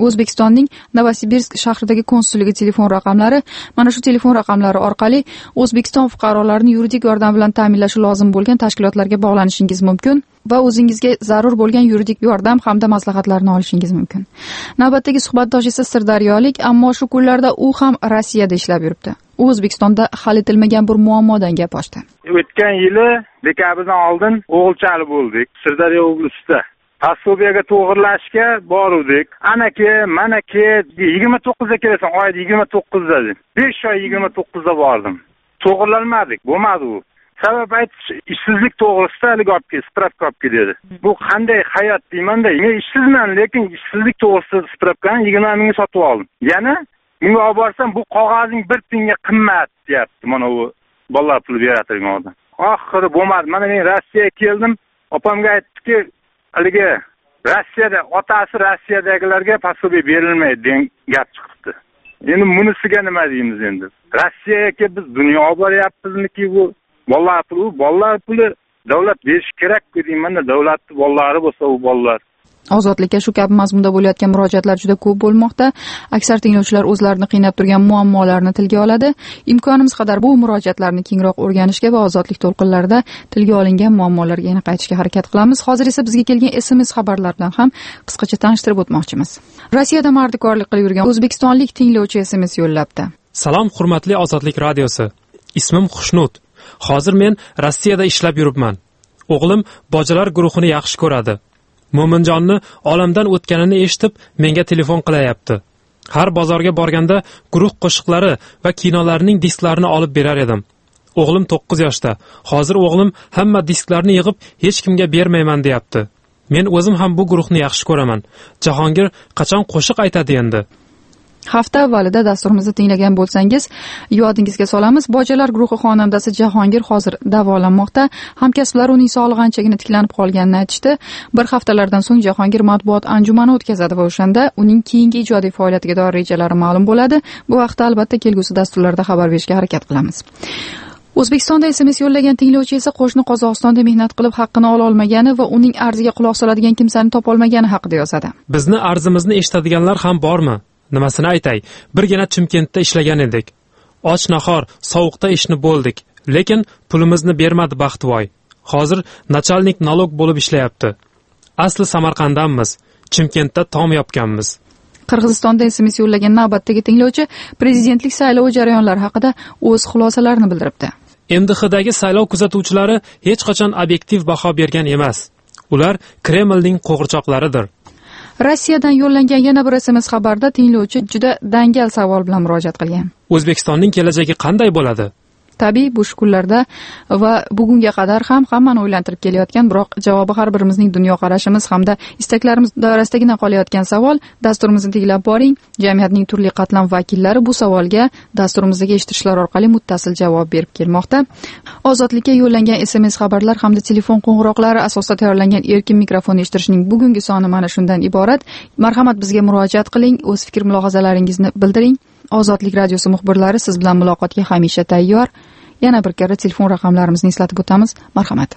O'zbekistonning Novosibirsk shahridagi konsulligi telefon raqamlari. Mana shu telefon raqamlari orqali O'zbekiston fuqarolarini yuridik yordam bilan ta'minlashi lozim bo'lgan tashkilotlarga bog'lanishingiz mumkin va o'zingizga zarur bo'lgan yuridik yordam hamda maslahatlarni olishingiz mumkin. Navbatdagi suhbatdosh esa sirdaryolik, ammo shu kunlarda u ham Rossiyada ishlab yuribdi. U O'zbekistonda hal etilmagan bir muammodan gap ochdi. O'tgan yili dekabrdan oldin o'g'ilchali bo'ldik Sirdaryo oblasida. Pasobiyaga to'g'irlashga boruvdik. Anaki, manaki yigirma to'qqizda kelasan, oyda yigirma to'qqizda. besh oy yigirma to'qqizda bordim. To'g'irlanmadik, bo'lmadi u. Sabab aytish ishsizlik to'g'risida hali olib keldi, spravka olib keldi. Bu qanday hayot deymanda, men ishsizman, lekin ishsizlik to'g'risida spravkani yigirma mingga sotib oldim. Yana bunga olib borsam bu qog'ozing bir tiyinga qimmat deyapti. Mana u bolalar pul berayotgan odam. Oxiri bo'lmadi. Mana men Rossiyaga keldim. Opamga aytdiki, haligi Rossiyada otasi Rossiyadagilarga pasobiya berilmaydi degan gap chiqdi. Endi bunisiga nima deymiz endi? Rossiyaga biz dunyo boryapmizmi-ki bu? Bolalar puli, bolalar puli davlat berish kerak-ku deymanda, davlatning bolalari bo'lsa u bolalar. Ozodlikka shu kabi mazmunda bo'layotgan murojaatlar juda ko'p bo'lmoqda. Aksar tinglovchilar o'zlarini qiynab turgan muammolarni tilga oladi. Imkonimiz qadar bu murojaatlarni kengroq o'rganishga va ozodlik to'lqinlarida tilga olingan muammolarga yana qaytishga harakat qilamiz. Hozir esa bizga kelgan S M S xabarlar bilan ham qisqacha tanishtirib o'tmoqchimiz. Rossiyada mardikorlik qilib yurgan o'zbekistonlik tinglovchi S M S yo'llabdi. Salom, hurmatli Ozodlik radiosi. Ismim Xushnud. Hozir men Rossiyada ishlab yuribman. O'g'lim bojalar guruhini yaxshi ko'radi. Mo'minjonni olamdan o'tganini eshitib menga telefon qilayapti. Har bozorga borganda guruh qo'shiqlari va kinolarning disklarini olib berar edim. O'g'lim to'qqiz yoshda. Hozir o'g'lim hamma disklarni yig'ib hech kimga bermayman deyapti. Men o'zim ham bu guruhni yaxshi ko'raman. Jahongir qachon qo'shiq aytadi endi? Hafta avvalida dasturimizni tinglagan bo'lsangiz, yodingizga solamiz. Bojalar guruhi xonandasi Jahongir hozir davolanmoqda. Hamkasblari uning sog'lig'i anchagina tiklanib qolganini aytishdi. Bir haftalardan so'ng Jahongir matbuot anjumani o'tkazadi va o'shanda uning keyingi ijodiy faoliyatiga doir rejalari ma'lum bo'ladi. Bu haqda albatta kelgusi dasturlarda xabar berishga harakat qilamiz. O'zbekistonda S M S yo'llagan tinglovchi esa qo'shni Qozog'istonda mehnat qilib haqqini ola olmagani va uning arziga quloq soladigan kimsani topa olmagani haqida yozadi. Bizni arzimizni eshitadiganlar ham bormi? Nimasini aytay? Birgina Chimkentda ishlagan edik. Och nahor, sovuqda ishni bo'ldik, lekin pulimizni bermadi baxtvoy. Hozir nachalnik nalog bo'lib ishlayapti. Asli Samarqanddanmiz. Chimkentda tom yopganmiz. Qirg'izistonda S M S yo'llagan navbatdagi tinglovchi prezidentlik saylovi jarayonlari haqida o'z xulosalarini bildiribdi. M D Xdagi saylov kuzatuvchilari hech qachon obyektiv baho bergan emas. Ular Kremlning qo'g'irchoqlaridir. Rossiyadan yo'llangan yana bir S M S xabarda tinglovchi juda dangal savol bilan murojaat qilgan. O'zbekistonning kelajagi qanday bo'ladi? Tabiiy bu kunlarda va bugunga qadar ham hammani o'ylantirib kelayotgan, biroq javobi har birimizning dunyoqarashimiz hamda istaklarimiz doirasidagina qolayotgan savol. Dasturimizni tinglab boring. Jamiyatning turli qatlam vakillari bu savolga dasturimizdagi eshittirishlar orqali muttasil javob berib kelmoqda. Ozodlikka yo'llangan S M S xabarlar hamda telefon qo'ng'iroqlari asosida tayyorlangan erkin mikrofon eshittirishning bugungi soni mana shundan iborat. Marhamat, bizga murojaat qiling, o'z fikr mulohazalaringizni bildiring. Ozodlik radiosi muxbirlari siz bilan muloqotga hamisha tayyor. Yana bir karra telefon raqamlarimizni eslatib o'tamiz. Marhamat.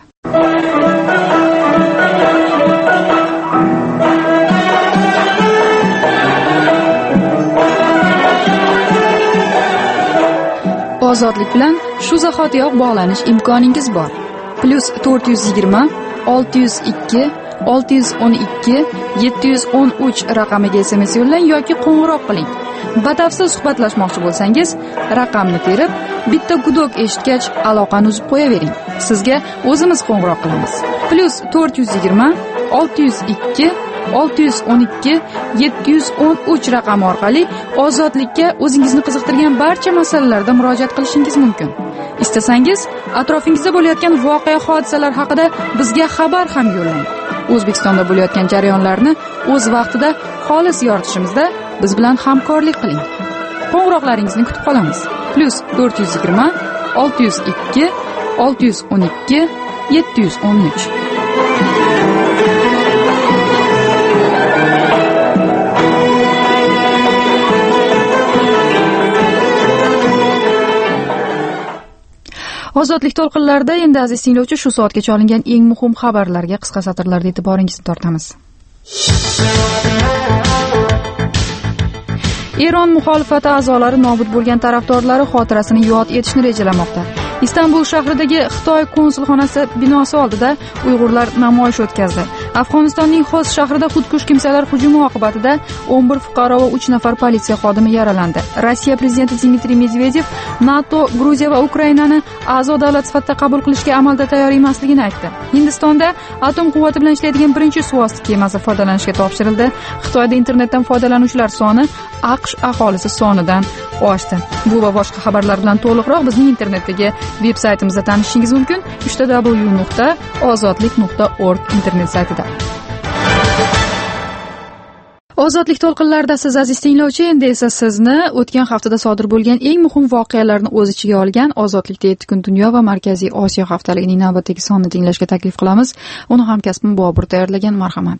Ozodlik bilan shu zahotiyoq bog'lanish imkoningiz bor. Plus to'rt yuz yigirma olti yuz ikki olti yuz o'n ikki yetti yuz o'n uch raqamiga S M S yo'llang yoki qo'ng'iroq qiling. Batafsil suhbatlashmoqchi bo'lsangiz, raqamni terib, bitta gudok eshitgach aloqani uzib qo'yavering. Sizga o'zimiz qo'ng'iroq qilamiz. Plus to'rt yuz yigirma olti yuz ikki olti yuz o'n ikki yetti yuz o'n uch raqami orqali ozodlikka o'zingizni qiziqtirgan barcha masalalarda murojaat qilishingiz mumkin. Istasangiz, atrofingizda bo'layotgan voqea hodisalar haqida bizga xabar ham yo'llang. O'zbekistonda bo'layotgan jarayonlarni o'z vaqtida xolis yoritishimizda biz bilan hamkorlik qiling. Qo'ng'iroqlaringizni kutib qolamiz. Plus to'rt yuz yigirma olti yuz ikki olti yuz o'n ikki yetti yuz o'n uch. Ozodlik to'lqinlarida endi aziz tinglovchi shu soatgacha olingan eng muhim xabarlarga qisqa satrlarda e'tiboringizni tortamiz. Eron muxolifati a'zolari nobud bo'lgan tarafdorlari xotirasini yod etishni rejalamoqda. Istanbul shahridagi Xitoy konsulxonasi binosi oldida Uyg'urlar namoyish o'tkazdi. Afg'onistonning Xos shahrida xudkush kimsalar hujumi oqibatida o'n bir fuqaro va uch nafar politsiya xodimi yaralandi. Rossiya prezidenti Dmitriy Medvedev NATO, Gruziya va Ukrainani a'zo davlat sifatida qabul qilishga amalda tayyor emasligini aytdi. Hindistonda atom quvvati bilan ishlaydigan birinchi suvosti kemasi foydalanishga topshirildi. Xitoyda internetdan foydalanuvchilar soni AQSh aholisi sonidan oshdi. Bu va boshqa xabarlar bilan to'liqroq bizning internetdagi veb-saytimizda tanishishingiz mumkin. w w w nuqta ozodlik nuqta org internet saytida. Ozodlik to'lqinlarida siz aziz tinglovchi, endi esa sizni o'tgan haftada sodir bo'lgan eng muhim voqealarni o'z ichiga olgan Ozodlikda yetti kun dunyo va Markaziy Osiyo haftaligining navbatdagi sonini tinglashga taklif qilamiz. Uni hamkasbim Bobur tayyorlagan. Marhamat.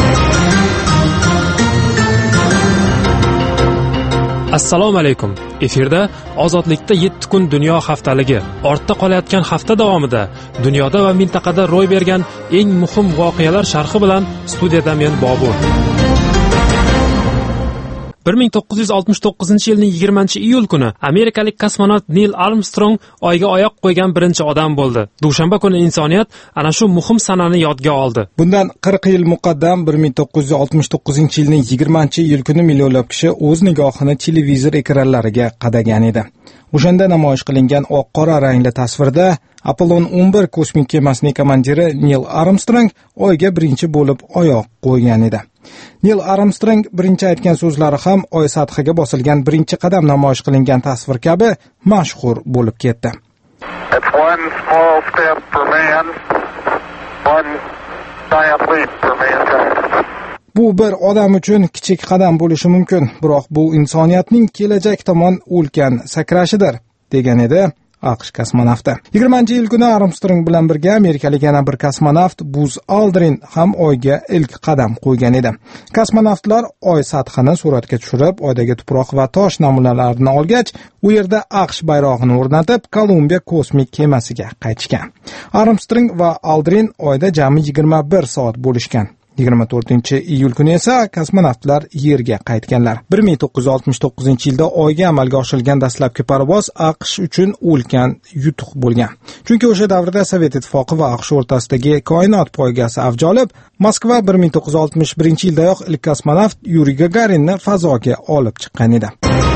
Assalomu alaykum. Efirda Ozodlikda yetti kun dunyo haftaligi. Ortda qolayotgan hafta davomida dunyoda va mintaqada ro'y bergan eng muhim voqealar sharhi bilan studiyada men Bobur. bir ming to'qqiz yuz oltmish to'qqizinchi yilning yigirmanchi iyul kuni amerikalik kosmonavt Neil Armstrong oyga oyoq qo'ygan birinchi odam bo'ldi. Dushanba kuni insoniyat ana shu muhim sanani yodga oldi. Bundan qirq yil muqaddam bir ming to'qqiz yuz oltmish to'qqizinchi yilning yigirmanchi iyul kuni millionlab kishi o'z nigohini televizor ekranlariga qadagan edi. O'shanda namoyish qilingan oq-qora rangli tasvirda Apollon o'n bir kosmik kemasining komandiri Neil Armstrong oyga birinchi bo'lib oyoq qo'ygan edi. Neil Armstrong birinchi aytgan so'zlari ham oy sathiga bosilgan birinchi qadam namoyish qilingan tasvir kabi mashhur bo'lib ketdi. Bu bir odam uchun kichik qadam bo'lishi mumkin, biroq bu insoniyatning kelajak tomon ulkan sakrashidir, degan edi AQSh kosmonavti. yigirmanchi iyul kuni Armstrong bilan birga amerikalik yana bir kosmonavt Buzz Aldrin ham oyga ilk qadam qo'ygan edi. Kosmonavtlar oy sathini suratga tushirib, oydagi tuproq va tosh namunalarini olgach, u yerda AQSh bayrog'ini o'rnatib, Kolumbiya kosmik kemasiga qaytishgan. Armstrong va Aldrin oyda jami yigirma bir soat bo'lishgan. yigirma to'rtinchi iyul kuni esa kosmonavtlar yerga qaytganlar. bir ming to'qqiz yuz oltmish to'qqizinchi yilda oyga amalga oshirilgan dastlabki parvoz AQSh uchun ulkan yutuq bo'lgan. Chunki o'sha davrda Sovet ittifoqi va AQSh o'rtasidagi koinot poygasi avj olib, Moskva bir ming to'qqiz yuz oltmish birinchi yildayoq ilk kosmonavt Yuriy Gagarinni fazoga olib chiqqan edi.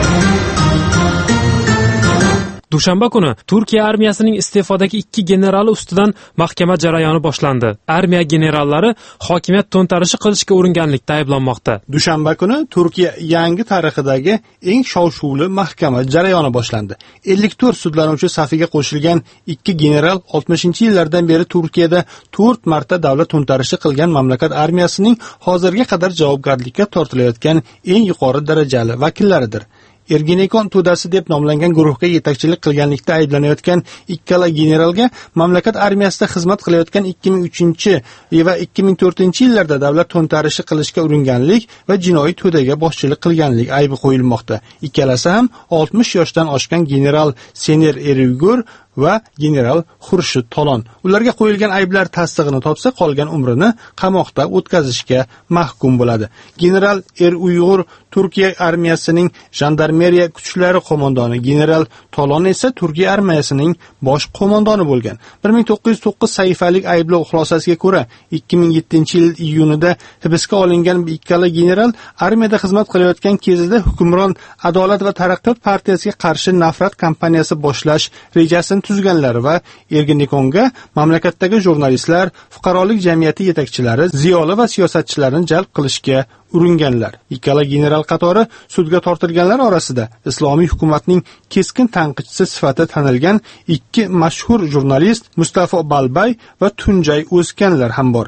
Dushanba kuni Turkiya armiyasining iste'fodagi ikki generali ustidan mahkama jarayoni boshlandi. Armiya generallari hokimiyat to'ntarishi qilishga uringanlikda ayblanmoqda. Dushanba kuni Turkiya yangi tarixidagi eng shov-shuvli mahkama jarayoni boshlandi. ellik to'rt sudlanuvchi safiga qo'shilgan ikki general oltmishinchi yillardan beri Turkiyada to'rt marta davlat to'ntarishi qilgan mamlakat armiyasining hozirga qadar javobgarlikka tortilayotgan eng yuqori darajali vakillaridir. Ergenekon to'dasi deb nomlangan guruhga yetakchilik qilganlikda ayblanayotgan ikkala generalga mamlakat armiyasida xizmat qilayotgan ikki ming uchinchi va ikki ming to'rtinchi yillarda davlat to'ntarishi qilishga uringanlik va jinoiy to'daga boshchilik qilganlik aybi qo'yilmoqda. Ikkalasi ham oltmish yoshdan oshgan general Sener Eruygur va general Xurshid Talon. Ularga qo'yilgan ayblar tasdig'ini topsa, qolgan umrini qamoqda o'tkazishga mahkum bo'ladi. General Eruygur Turkiya armiyasining jandarmeriya kuchlari qo'mondoni, general Talon esa Turkiya armiyasining bosh qo'mondoni bo'lgan. bir ming to'qqiz yuz to'qqiz sahifalik ayblov xulosasiga ko'ra, ikki ming yettinchi yil iyunida hibsga olingan ikkala general armiyada xizmat qilayotgan kezida hukmron Adolat va taraqqiyot partiyasiga qarshi nafrat kampaniyasi boshlash rejasini tuzganlar va Ergenekonga mamlakatdagi jurnalistlar, fuqarolik jamiyati yetakchilari, ziyoli va siyosatchilarni jalb qilishga uringanlar. Ikkala general qatori sudga tortilganlar orasida islomiy hukumatning keskin tanqidchisi sifatida tanilgan ikki mashhur jurnalist Mustafa Balbay va Tunjay O'zkanlar ham bor.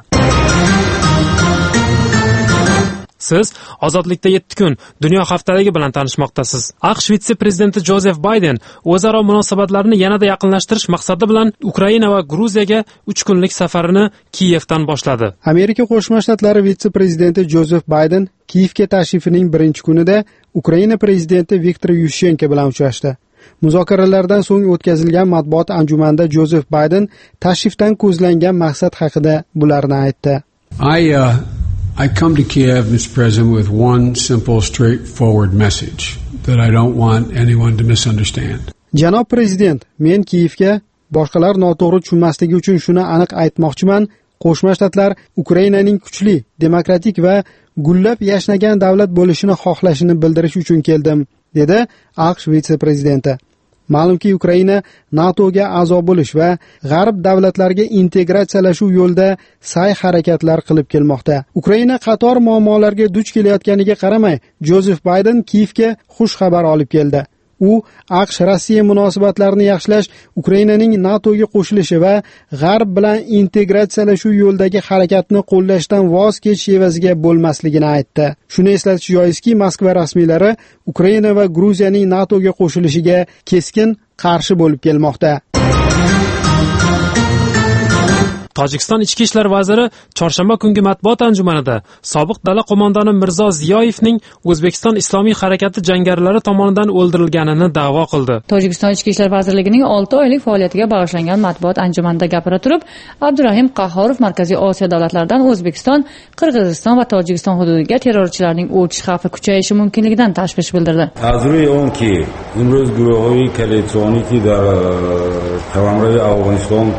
Siz Ozodlikda yetti kun dunyo haftaligi bilan tanishmoqdasiz. AQSh vitse-prezidenti Jozef Bayden o'zaro munosabatlarni yanada yaqinlashtirish maqsadi bilan Ukraina va Gruziyaga uch kunlik safarini Kiyevdan boshladi. Amerika Qo'shma Shtatlari vitse-prezidenti Jozef Bayden Kiyevga tashrifining birinchi kunida Ukraina prezidenti Viktor Yushchenko bilan uchrashdi. Muzokaralardan so'ng o'tkazilgan matbuot anjumanida Jozef Bayden tashrifdan ko'zlangan maqsad haqida bularni aytdi. I uh... I come to Kiev, Mister President, with one simple, straightforward message that I don't want anyone to misunderstand. Janob prezident, men Kiyevga boshqalar noto'g'ri tushunmasligi uchun shuni aniq aytmoqchiman. Qo'shma Shtatlar Ukrainaning kuchli, demokratik va gullab yashnagan davlat bo'lishini xohlashini bildirish uchun keldim, dedi AQSh vitse-prezidenti. Ma'lumki, Ukraina NATOga a'zo bo'lish va g'arb davlatlariga integratsiyalashuv yo'lida sa'y harakatlar qilib kelmoqda. Ukraina qator muammolarga duch kelayotganiga qaramay, Jozef Bayden Kiyevga xush xabar olib keldi. U AQSh Rossiya munosabatlarini yaxshilash, Ukrainaning NATOga qo'shilishi va g'arb bilan integratsiyalashuv yo'lidagi harakatni qo'llashdan voz kechish evaziga bo'lmasligini aytdi. Shuni eslatish joizki, Moskva rasmiylari Ukraina va Gruziyaning NATOga qo'shilishiga keskin qarshi bo'lib kelmoqda. Tojikiston ichki ishlar vaziri chorshanba kungi matbuot anjumanida sobiq dala qo'mondoni Mirzo Ziyoyevning O'zbekiston Islomiy harakati jangarilari tomonidan o'ldirilganini da'vo qildi. Tojikiston ichki ishlar vazirligining olti oylik faoliyatiga bag'ishlangan matbuot anjumanida gapira turib, Abdurahim Qahhorov Markaziy Osiyo davlatlaridan O'zbekiston, Qirg'iziston va Tojikiston hududiga terrorchilarning o'tish xavfi kuchayishi mumkinligidan tashvish bildirdi. از روی اون که امروز گروه‌های الکترونیکی در توانایی افغانستان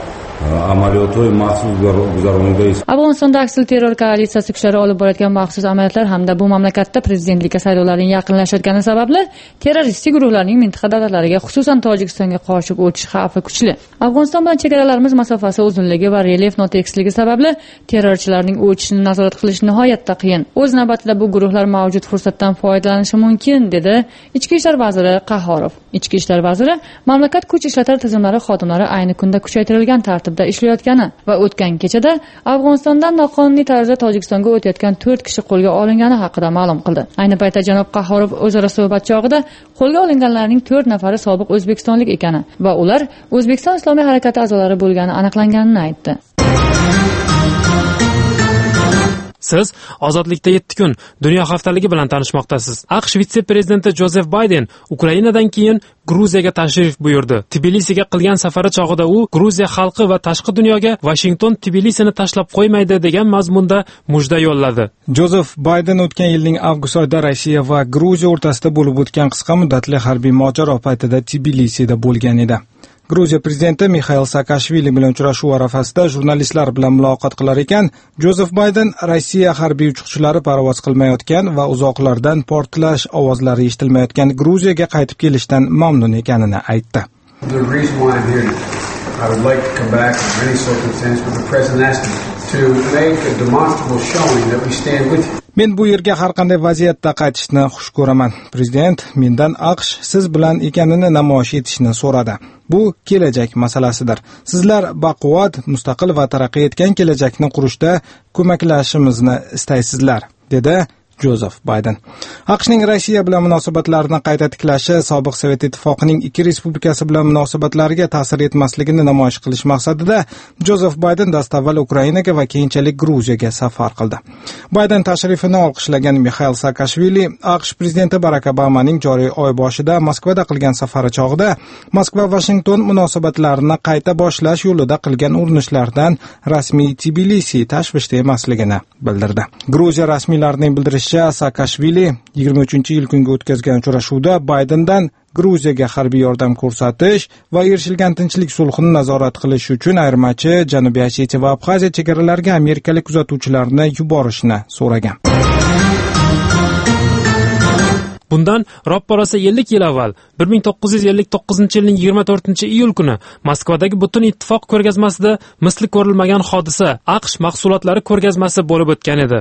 Afg'onistonda aksil terror koalitsiyasi kuchlari olib borayotgan maxsus amaliyotlar hamda bu mamlakatda prezidentlikka saylovlarning yaqinlashayotgani sababli terroristik guruhlarning mintaqa davlatlariga, xususan Tojikistonga qochib o'tish xavfi kuchli. Afg'oniston bilan chegaralarimiz masofasi uzunligi va relyef notekisligi sababli terrorchilarning o'tishini nazorat qilish nihoyatda qiyin. O'z navbatida bu guruhlar mavjud fursatdan foydalanishi mumkin, dedi Ichki ishlar vaziri Qahhorov. Ichki ishlar vaziri mamlakat kuch ishlatar tizimlari xodimlari ayni kunda kuchaytirilgan tartibda ishlayotgani va o'tgan kechada Afg'onistondan noqonuniy tarzda Tojikistonga o'tayotgan to'rt kishi qo'lga olingani haqida ma'lum qildi. Ayni paytda janob Qahhorov o'zaro suhbat chog'ida qo'lga olinganlarning to'rt nafari sobiq o'zbekistonlik ekani va ular O'zbekiston Islomiy harakati a'zolari bo'lgani aniqlanganini aytdi. Siz Ozodlikda yetti kun dunyo haftaligi bilan tanishmoqdasiz. AQSh vitse-prezidenti Jozef Bayden Ukrainadan keyin Gruziyaga tashrif buyurdi. Tbilisiga qilgan safari chog'ida u Gruziya xalqi va tashqi dunyoga Washington Tbilisini tashlab qo'ymaydi degan mazmunda mujda yo'lladi. Jozef Bayden o'tgan yilning avgust oyida Rossiya va Gruziya o'rtasida bo'lib o'tgan qisqa muddatli harbiy mojaro paytida Tbilisida bo'lgan edi. Gruziya prezidenti Mixail Saakashvili bilan uchrashuv arafasida jurnalistlar bilan muloqot qilar ekan, Jozef Bayden Rossiya harbiy uchiqchilari parvoz qilmayotgan va uzoqlardan portlash ovozlari eshitilmayotgan Gruziyaga qaytib kelishdan mamnun ekanini aytdi. Men bu yerga har qanday vaziyatda qaytishni xush ko'raman. Prezident mendan AQSh siz bilan ekanini namoyish etishni so'radi. Bu kelajak masalasidir. Sizlar baquvvat, mustaqil va taraqqiy etgan kelajakni qurishda ko'maklashishimizni istaysizlar, dedi Jozef Bayden. AQShning Rossiya bilan munosabatlarini qayta tiklashi sobiq Sovet ittifoqining ikki respublikasi bilan munosabatlariga ta'sir etmasligini namoyish qilish maqsadida Jozef Bayden dastavval Ukrainaga va keyinchalik Gruziyaga safar qildi. Bayden tashrifini olqishlagan Mixail Saakashvili AQSh prezidenti Barack Obamaning joriy oy boshida Moskvada qilgan safari chog'ida Moskva-Washington munosabatlarini qayta boshlash yo'lida qilgan urinishlardan rasmiy Tbilisi tashvishda emasligini bildirdi. Gruziya rasmiylarining bildirishi Saakashvili yigirma uchinchi iyul kungi o'tkazgan uchrashuvda Baydendan Gruziyaga harbiy yordam ko'rsatish va erishilgan tinchlik sulhini nazorat qilish uchun ayirmachi Janubiy Osetiya va Abxaziya chegaralariga amerikalik kuzatuvchilarni yuborishni so'ragan. Bundan roppa-rosa ellik yil avval bir ming to'qqiz yuz ellik to'qqizinchi yilning yigirma to'rtinchi iyul kuni Moskvadagi Butun ittifoq ko'rgazmasida misli ko'rilmagan hodisa AQSh mahsulotlari ko'rgazmasi bo'lib o'tgan edi.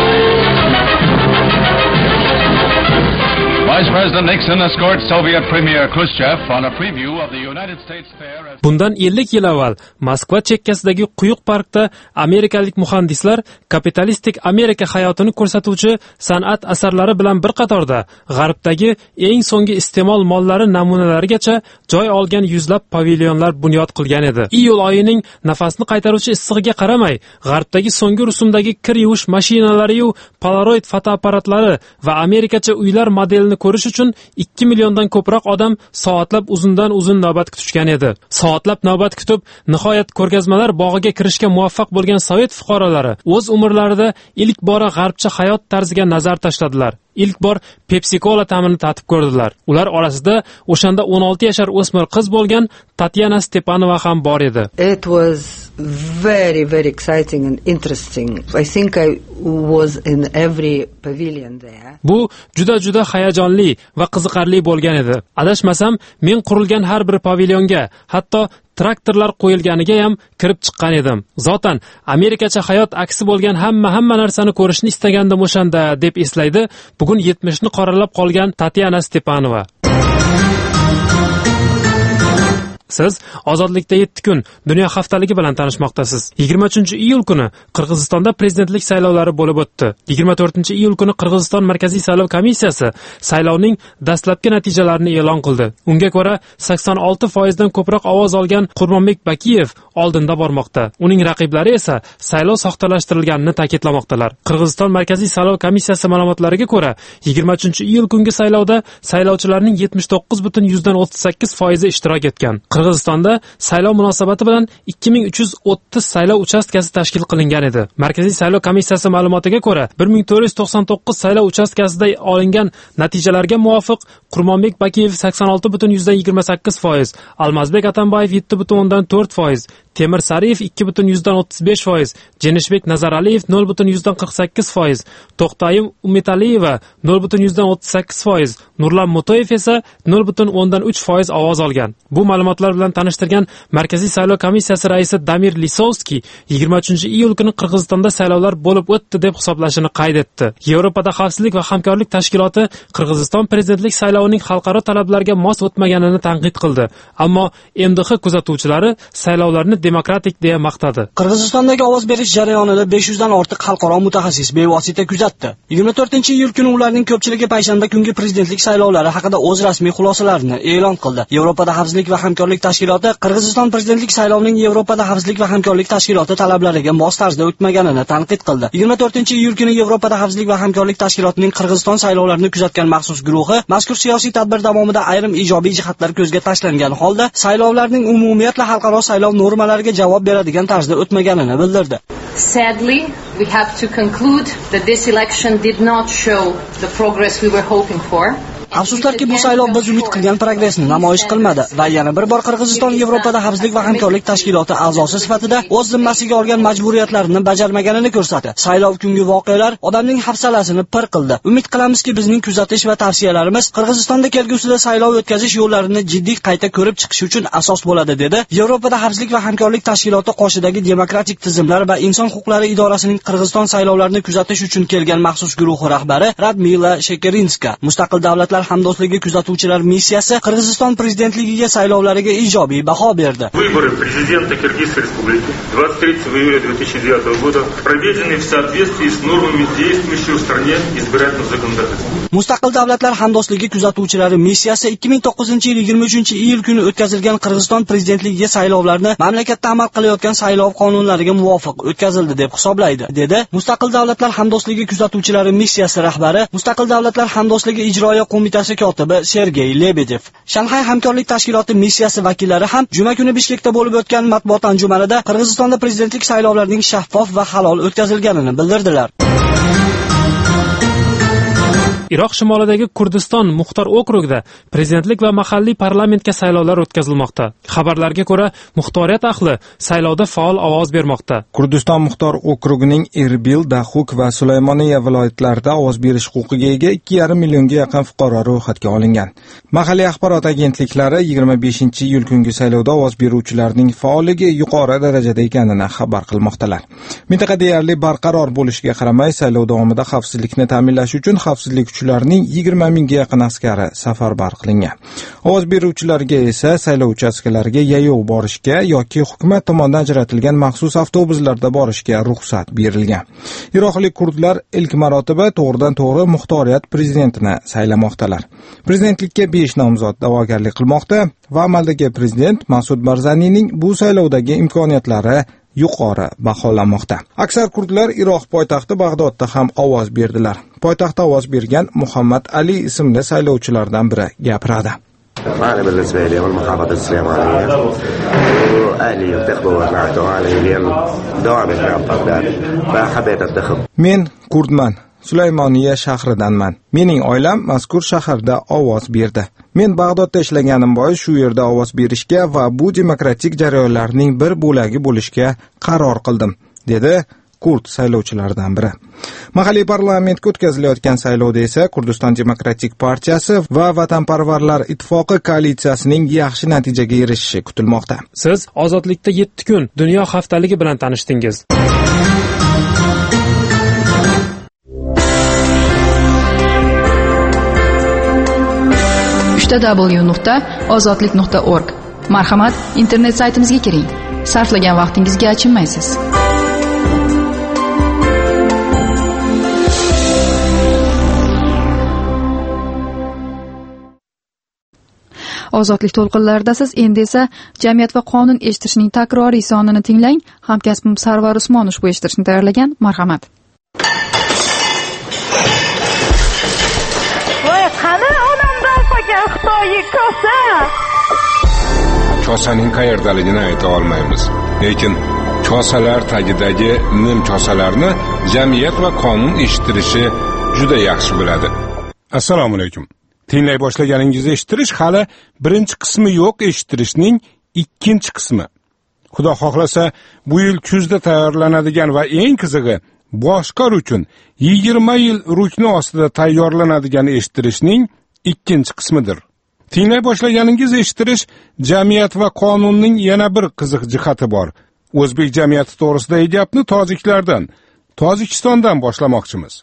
Vice President Nixon escorts Soviet Premier Khrushchev on a preview of the United States Fair. Bundan ellik yil avval Moskva chekkasidagi quyuq parkda amerikalik muhandislar kapitalistik Amerika hayotini ko'rsatuvchi san'at asarlari bilan bir qatorda g'arbdagi eng so'nggi iste'mol mollari namunalarigacha joy olgan yuzlab pavilyonlar bunyod qilgan edi. Iyul oyining nafasni qaytaruvchi issig'iga qaramay, g'arbdagi so'nggi rusumdagi kir yuvish mashinalari yu Polaroid fotoapparatlari va amerikacha uylar modelini ko'rish uchun ikki milliondan ko'proq odam soatlab uzundan uzun navbat kutishgan edi. Soatlab navbat kutib, nihoyat ko'rgazmalar bog'iga kirishga muvaffaq bo'lgan sovet fuqarolari o'z umrlarida ilk bora g'arbcha hayot tarziga nazar tashladilar. Ilk bor Pepsi Cola ta'mini tatib ko'rdilar. Ular orasida o'shanda o'n olti yashar o'smir qiz bo'lgan Tatyana Stepanova ham bor edi. It was very very exciting and interesting. I think I was in every pavilion there. Bu juda juda hayajonli va qiziqarli bo'lgan edi. Adashmasam, men qurilgan har bir pavilyonga, hatto traktorlar qo'yilganiga ham kirib chiqqan edim. Zotan amerikacha hayot aksi bo'lgan hamma hamma narsani ko'rishni istagandim o'shanda, deb eslaydi bugun yetmishni qoralab qolgan Tatyana Stepanova. Siz Ozodlikda yetti kun dunyo haftaligi bilan tanishmoqdasiz. yigirma uchinchi iyul kuni Qirg'izistonda prezidentlik saylovlari bo'lib o'tdi. yigirma to'rtinchi iyul kuni Qirg'iziston Markaziy saylov komissiyasi saylovning dastlabki natijalarini e'lon qildi. Unga ko'ra sakson olti foiz dan ko'proq ovoz olgan Qurbonbek Bakiyev oldinda bormoqda. Uning raqiblari esa saylov soxtalashtirilganini ta'kidlamoqdalar. Qirg'iziston Markaziy saylov komissiyasi ma'lumotlariga ko'ra, yigirma uchinchi iyul kungi saylovda saylovchilarning yetmish to'qqiz butun yuzdan o'ttiz sakkiz foizi ishtirok etgan. Qirg'izistonda saylov munosabati bilan ikki ming uch yuz o'ttiz saylov uchastkasi tashkil qilingan edi. Markaziy saylov komissiyasi ma'lumotiga ko'ra, bir ming to'rt yuz to'qson to'qqiz saylov uchastkasida olingan natijalarga muvofiq Qurbonbek Bakiyev sakson olti butun yigirma sakkiz foiz, Almazbek Atambayev yetti butun o'ndan to'rt foiz, Temir Sariyev ikki butun yuzdan o'ttiz besh foiz, Jenishbek Nazaraliyev nol butun yuzdan qirq sakkiz foiz, To'xtayim Umetaliyeva nol butun yuzdan o'ttiz sakkiz foiz, Nurlan Mutoyev esa nol butun o'ndan uch foiz ovoz olgan. Bu ma'lumotlar bilan tanishtirgan Markaziy saylov komissiyasi raisi Damir Lisovskiy yigirma uchinchi iyul kuni Qirg'izistonda saylovlar bo'lib o'tdi deb hisoblashini qayd etdi. Yevropada xavfsizlik va hamkorlik tashkiloti Qirg'iziston prezidentlik saylovining xalqaro talablarga mos o'tmaganini tanqid qildi. Ammo M D H kuzatuvchilari saylovlarni demokratik deya maqtadi. Qirg'izistondagi ovoz berish jarayonida besh yuzdan ortiq xalqaro mutaxassis bevosita kuzatdi. yigirma to'rtinchi iyul kuni ularning ko'pchiligi payshanba kungi prezidentlik saylovlari haqida o'z rasmiy xulosalarini e'lon qildi. Yevropada xavfsizlik va hamkorlik tashkiloti Qirg'iziston prezidentlik saylovining Yevropada xavfsizlik va hamkorlik tashkiloti talablariga mos tarzda o'tmaganini tanqid qildi. yigirma to'rtinchi iyul kuni Yevropada xavfsizlik va hamkorlik tashkilotining Qirg'iziston saylovlarini kuzatgan maxsus guruhi mazkur siyosiy tadbir davomida ayrim ijobiy jihatlar ko'zga tashlangan holda saylovlarning umumiyatla xalqaro saylov normalariga javob beradigan tarzda o'tmaganini bildirdi. Sadly, we have to conclude that this election did not show the progress we were hoping for. Afsuslaki bu saylov biz umid qilgan progressni namoyish qilmadi va yana bir bor Qirg'iziston Yevropada xavfsizlik va hamkorlik tashkiloti a'zosi sifatida o'z zimmasiga olgan majburiyatlarini bajarmaganini ko'rsatdi. Saylov kungi voqealar odamning hafsalasini pir qildi. Umid qilamizki, bizning kuzatish va tavsiyalarimiz Qirg'izistonda kelgusida saylov o'tkazish yo'llarini jiddiy qayta ko'rib chiqish uchun asos bo'ladi, dedi Yevropada xavfsizlik va hamkorlik tashkiloti qoshidagi demokratik tizimlar va inson huquqlari idorasining Qirg'iziston saylovlarini kuzatish uchun kelgan maxsus guruhi rahbari Radmila Shekerinska. Mustaqil davlatlar hamdo'stligi kuzatuvchilar missiyasi Qirg'iziston prezidentligiga saylovlariga ijobiy baho berdi. Выборы президента Киргизской республики двадцать третьего июля две тысячи девятого года проведены в соответствии с нормами действующего в стране избирательного законодательства. Mustaqil davlatlar hamdo'stligi kuzatuvchilari missiyasi ikki ming to'qqizinchi yil yigirma uchinchi iyul kuni o'tkazilgan Qirg'iziston prezidentligiga saylovlarni mamlakatda amal qilayotgan saylov qonunlariga muvofiq o'tkazildi deb hisoblaydi, dedi Mustaqil davlatlar hamdo'stligi kuzatuvchilari missiyasi rahbari, Mustaqil davlatlar hamdo'stligi ijroiya qo'mitasi kotibi Sergey Lebedev. Shanxay hamkorlik tashkiloti missiyasi vakillari ham juma kuni Bishkekda bo'lib o'tgan matbuot anjumanida Qirg'izistonda prezidentlik saylovlarining shaffof va halol o'tkazilganini bildirdilar. Iroq shimolidagi Kurdiston Muxtor okrugida prezidentlik va mahalliy parlamentga saylovlar o'tkazilmoqda. Xabarlarga ko'ra, muxtoriyat ahli saylovda faol ovoz bermoqda. Kurdiston Muxtor okrugining Erbil, Daxuk va Sulaymoniya viloyatlarida ovoz berish huquqiga ega ikki yarim millionga yaqin fuqaro ro'yxatga olingan. Mahalliy axborot agentliklari yigirma beshinchi iyul kungi saylovda ovoz beruvchilarning faolligi yuqori darajada ekanini xabar qilmoqdalar. Mintaqa deyarli barqaror bo'lishiga qaramay, saylov davomida xavfsizlikni ta'minlash uchun xavfsizlik kuchlarining yigirma mingga yaqin askari safarbar qilingan. Ovoz beruvchilarga esa saylov uchastkalariga yayov borishga yoki hukumat tomonidan ajratilgan maxsus avtobuslarda borishga ruxsat berilgan. Iroqlik kurdlar ilk marotaba to'g'ridan to'g'ri muxtoriyat prezidentini saylamoqdalar. Prezidentlikka besh nomzod da'vogarlik qilmoqda va amaldagi prezident Mas'ud Barzanining bu saylovdagi imkoniyatlari yuqori baholanmoqda. Aksar kurdlar Iroq poytaxti Bag'dodda ham ovoz berdilar. Poytaxtda ovoz bergan Muhammad Ali ismli saylovchilardan biri gapiradi. أنا بالنسبة لي والمحافظة السليمانية وأهلي ينتخبوا وقنعتوا علي اليوم دوامي في بغداد فحبيت أنتخب. Men kurdman. Sulaymoniya shahridanman. Mening oilam mazkur shaharda ovoz berdi. Men Bag'dodda ishlaganim bois shu yerda ovoz berishga va bu demokratik jarayonlarning bir bo'lagi bo'lishga qaror qildim, dedi kurd saylovchilaridan biri. Mahalliy parlamentga o'tkazilayotgan saylovda esa Kurdiston demokratik partiyasi va vatanparvarlar ittifoqi koalitsiyasining yaxshi natijaga erishishi kutilmoqda. Siz ozodlikda yetti kun dunyo haftaligi bilan tanishdingiz. w nuqta ozodlik nuqta org. Marhamat, internet saytimizga kiring. Sarflagan vaqtingizga achinmaysiz. Ozodlik to'lqinlarida siz endi esa jamiyat va qonun eshitishning takroriy sonini tinglang. Hamkasbim Sarvar Usmonov ushbu eshitishni tayyorlagan. Marhamat. Voy, qani onamdan qolgan Xitoy kosa. Kosaning qayerdaligini ayta olmaymiz. Lekin kosalar tagidagi nim kosalarni jamiyat va qonun eshittirishi juda yaxshi biladi. Assalomu alaykum. Tinglay boshlaganingizni eshittirish hali birinchi qismi yo'q, eshittirishning ikkinchi qismi. Xudo xohlasa, bu yil kuzda tayyorlanadigan va eng qizig'i boshqar uchun yigirma yil rukni ostida tayyorlanadigan eshittirishning ikkinchi qismidir. Tinglay boshlaganingiz eshittirish jamiyat va qonunning yana bir qiziq jihati bor. O'zbek jamiyati to'g'risidagi gapni tojiklardan, Tojikistondan boshlamoqchimiz.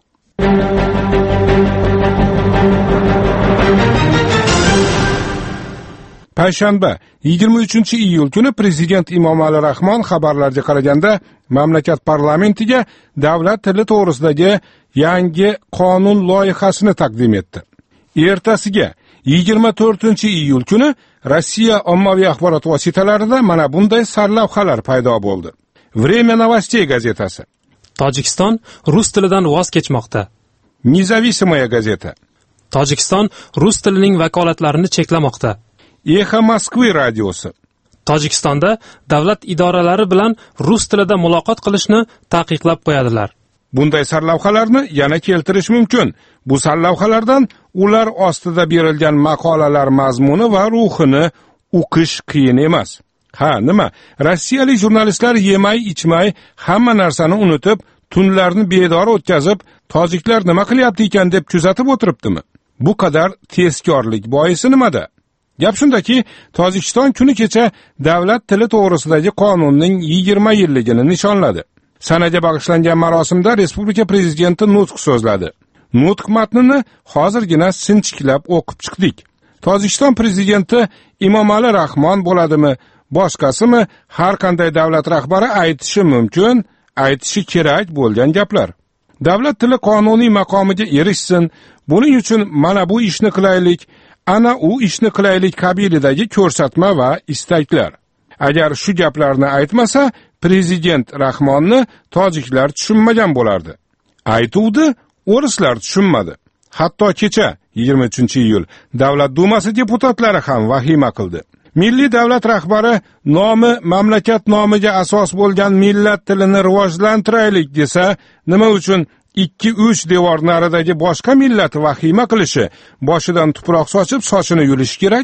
Payshanba yigirma uchinchi iyul kuni Prezident Emomali Rahmon xabarlarga qaraganda mamlakat parlamentiga davlat tili to'g'risidagi yangi qonun loyihasini taqdim etdi. Ertasiga yigirma to'rtinchi iyul kuni Rossiya ommaviy axborot vositalarida mana bunday sarlavhalar paydo bo'ldi. Время новостей gazetasi. Tojikiston rus tilidan voz kechmoqda. Независимая gazeta. Tojikiston rus tilining vakolatlarini cheklamoqda. Exa Moskva radiosi. Tojikistonda davlat idoralari bilan rus tilida muloqot qilishni taqiqlab qo'yadilar. Bunday sarlavhalarni yana keltirish mumkin. Bu sarlavhalardan ular ostida berilgan maqolalar mazmuni va ruhini o'qish qiyin emas. Ha, nima? Rossiyalik jurnalistlar yemay, ichmay, hamma narsani unutib, tunlarni bedor o'tkazib, tojiklar nima qilyapti ekan deb kuzatib o'tiribdimi? Bu qadar tezkorlik boisi nimada? Gap shundaki, Tojikiston kuni kecha davlat tili to'g'risidagi qonunning yigirma yilligini nishonladi. Sanaga bag'ishlangan marosimda Respublika prezidenti nutq so'zladi. Nutq matnini hozirgina sinchiklab o'qib chiqdik. Tojikiston prezidenti Emomali Rahmon bo'ladimi, boshqasimi har qanday davlat rahbari aytishi mumkin, aytishi kerak bo'lgan gaplar. Davlat tili qonuniy maqomiga erishsin, buning uchun mana bu ishni qilaylik, ana u ishni qilaylik kabilidagi ko'rsatma va istaklar. Agar shu gaplarni aytmasa, prezident Rahmonni tojiklar tushunmagan bo'lardi. Aytuvdi, o'rislar tushunmadi. Hatto kecha yigirma uchinchi iyul Davlat dumasi deputatlari ham vahima qildi. Milliy davlat rahbari nomi mamlakat nomiga asos bo'lgan millat tilini rivojlantiraylik desa, nima uchun ikki uch devor naridagi boshqa millat vahima qilishi, boshidan tuproq sochib sochini yulish kerak?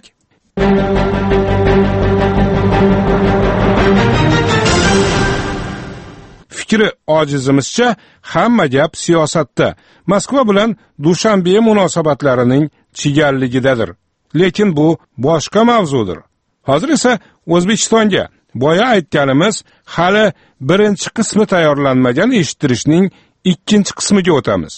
Fikri ojizimizcha hamma gap siyosatda, Moskva bilan Dushanbe munosabatlarining chigalligidadir. Lekin bu boshqa mavzudir. Hozir esa O'zbekistonga boya aytganimiz hali birinchi qismi tayyorlanmagan eshittirishning ikkinchi qismiga o'tamiz.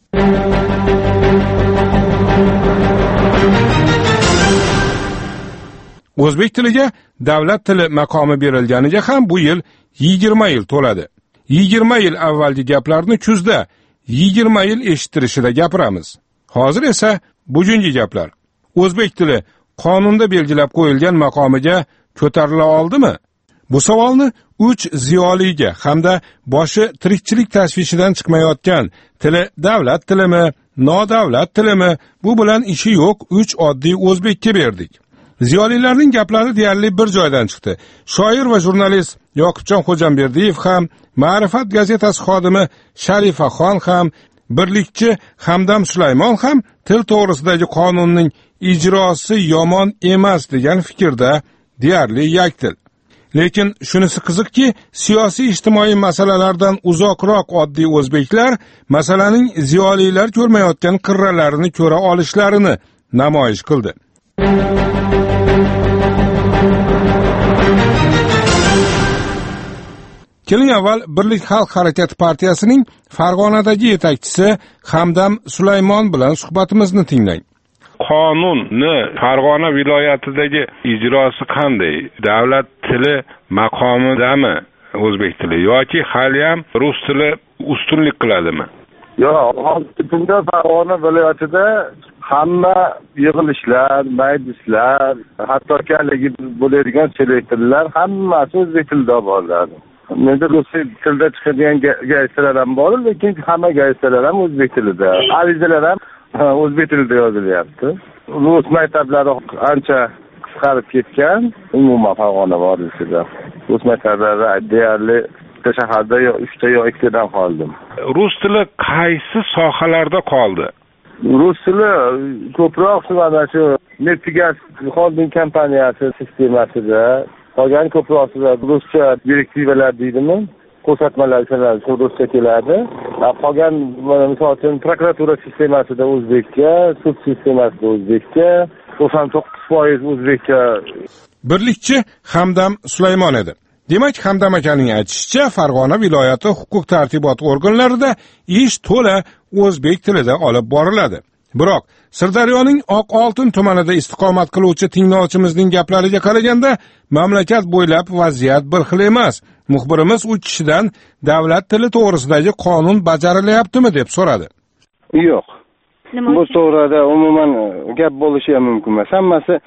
O'zbek tiliga davlat tili maqomi berilganiga ham bu yil yigirma yil to'ladi. yigirma yil avvalgi gaplarni kuzda yigirma yil eshittirishida gapiramiz. Hozir esa bugungi gaplar. O'zbek tili qonunda belgilab qo'yilgan maqomiga ko'tarila oldimi? Bu savolni uch ziyoliga hamda boshi tirikchilik tashvishidan chiqmayotgan tili davlat tilimi, nodavlat tilimi, bu bilan ishi yo'q uch oddiy o'zbekka berdik. Ziyolilarning gaplari deyarli bir joydan chiqdi. Shoir va jurnalist Yoqubjon Xo'jamberdiyev ham, Ma'rifat gazetasi xodimi Sharifaxon ham, birlikchi Hamdam Sulaymon ham til to'g'risidagi qonunning ijrosi yomon emas degan fikrda deyarli yakdil. Lekin shunisi qiziqki, siyosiy ijtimoiy masalalardan uzoqroq oddiy o'zbeklar masalaning ziyolilar ko'rmayotgan qirralarini ko'ra olishlarini namoyish qildi. Keling avval Birlik xalq harakati partiyasining Farg'onadagi yetakchisi Hamdam Sulaymon bilan suhbatimizni tinglang. Qonunni Farg'ona viloyatidagi ijrosi qanday? Davlat tili maqomidami o'zbek tili yoki hali ham rus tili ustunlik qiladimi? Yo'q, hozirda Farg'ona viloyatida hamma yig'ilishlar, majlislar, hatto kaligi bo'ladigan selektorlar hammasi o'zbek tilida bo'ladi. Menda rus tilida chiqadigan gazetalar ham bor, lekin hamma gazetalar ham o'zbek tilida. Arizalar ham o'zbek tilida yozilyapti. Rus maktablari ancha qisqarib ketgan, umuman Farg'ona vodiyasida. Rus maktablari deyarli shaharda uchta yo ikkitadan qoldi. Rus tili qaysi sohalarda qoldi? Rus tili ko'proq mana shu Neftegaz xolding kompaniyasi sistemasida, qolgan ko'proq ruscha direktivalar deydimi? Ko'rsatmalar shu ruscha keladi. Qolgan misol uchun prokuratura sistemasida o'zbekcha, sud sistemasida o'zbekcha, to'qson to'qqiz foiz o'zbekcha. Birlikchi Hamdam Sulaymon edi. Demak, Hamdam akaning aytishicha, Farg'ona viloyati huquq tartibot organlarida ish to'la o'zbek tilida olib boriladi. Biroq Sirdaryoning Oq Oltin tumanida istiqomat qiluvchi tinglovchimizning gaplariga qaraganda, mamlakat bo'ylab vaziyat bir xil emas. Muxbirimiz u kishidan davlat tili to'g'risidagi qonun bajarilyaptimi deb so'radi. Yo'q. Bu to'g'rida umuman gap bo'lishi ham mumkin emas. Hammasi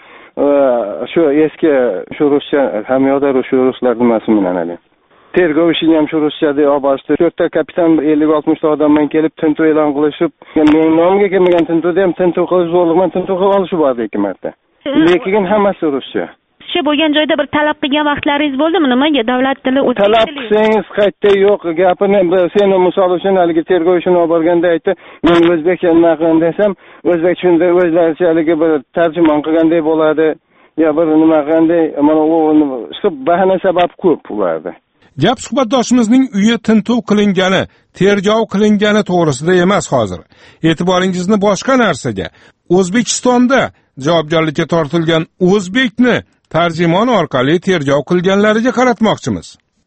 shu eski shu ruscha ham yo'da shu ruslar nimasi bilan hali. Tergov ishini ham shu ruschada olib borishdi. to'rtta kapitan ellik oltmish ta odam bilan kelib tintuv e'lon qilishib, men nomga kelmagan tintuvda ham tintuv qilish zo'rlig'ini tintuv qilib olishib bordi ikki marta. Lekin hammasi ruscha. Shu bo'lgan joyda bir talab qilgan vaqtlaringiz bo'ldimi? Nimaga davlat tili o'zbek tili? Talab qilsangiz qaytda yo'q, gapini seni misol uchun haligi tergov ishini olib borganda aytdi, men o'zbekcha nima qilin desam, o'zbek shunda o'zlaricha haligi bir tarjimon qilgandek bo'ladi, yo bir nima qilgandek, mana u shu bahana sabab ko'p ularda. Gap suhbatdoshimizning uyi tintuv qilingani, tergov qilingani to'g'risida emas hozir. E'tiboringizni boshqa narsaga, O'zbekistonda javobgarlikka tortilgan o'zbekni tarjimon orqali tergov qilganlariga qaratmoqchimiz.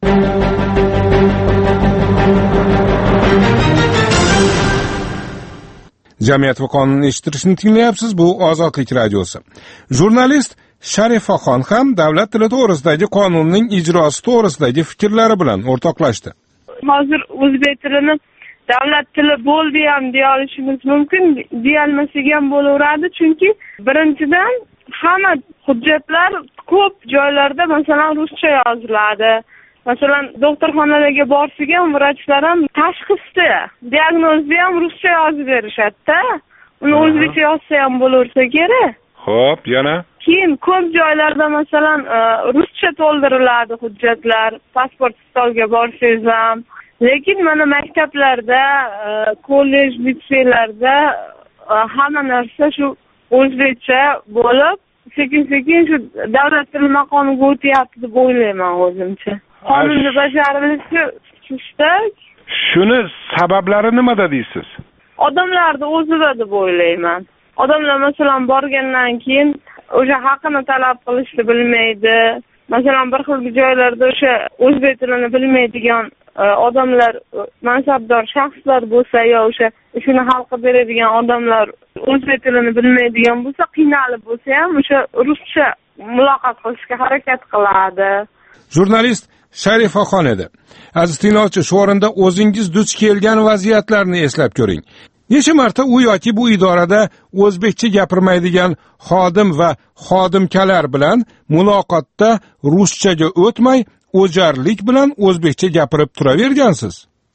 Jamiyat va qonun eshittirishni tinglayapsiz, bu Ozodlik radiosi. Jurnalist Sharifaxon ham davlat tili to'g'risidagi qonunning ijrosi to'g'risidagi fikrlari bilan o'rtoqlashdi. Hozir o'zbek tilini davlat tili bo'ldi ham deya olishimiz mumkin, deyalmasiga ham bo'laveradi, chunki birinchidan hamma hujjatlar ko'p joylarda masalan ruscha yoziladi. Masalan, doktorxonalarga borsak ham vrachlar ham tashxisni, diagnozni ham ruscha yozib berishadi-da. Uni o'zbekcha yozsa ham bo'laversa kerak. Xo'p, yana Keyin ko'p joylarda masalan ruscha to'ldiriladi hujjatlar, pasport stolga borsangiz ham. Lekin mana maktablarda, kollej, litseylarda hamma narsa shu o'zbekcha bo'lib, sekin-sekin shu davlat tili maqomiga o'tyapti deb o'ylayman o'zimcha. Qonunni bajarilishi sustak. Shuni sabablari nimada deysiz? Odamlarning o'zida deb o'ylayman. Odamlar masalan borgandan keyin o'sha haqini talab qilishni bilmaydi. Masalan, bir xil joylarda o'sha o'zbek tilini bilmaydigan odamlar, mansabdor shaxslar bo'lsa yo o'sha shuni hal qilib beradigan odamlar o'zbek tilini bilmaydigan bo'lsa, qiynalib bo'lsa ham o'sha ruscha muloqot qilishga harakat qiladi. Jurnalist Sharifaxon edi. Aziz tinglovchi, shu o'rinda o'zingiz duch kelgan vaziyatlarni eslab ko'ring. Necha marta u yoki bu idorada o'zbekcha gapirmaydigan xodim va xodimkalar bilan muloqotda ruschaga o'tmay, o'jarlik bilan o'zbekcha gapirib turavergansiz.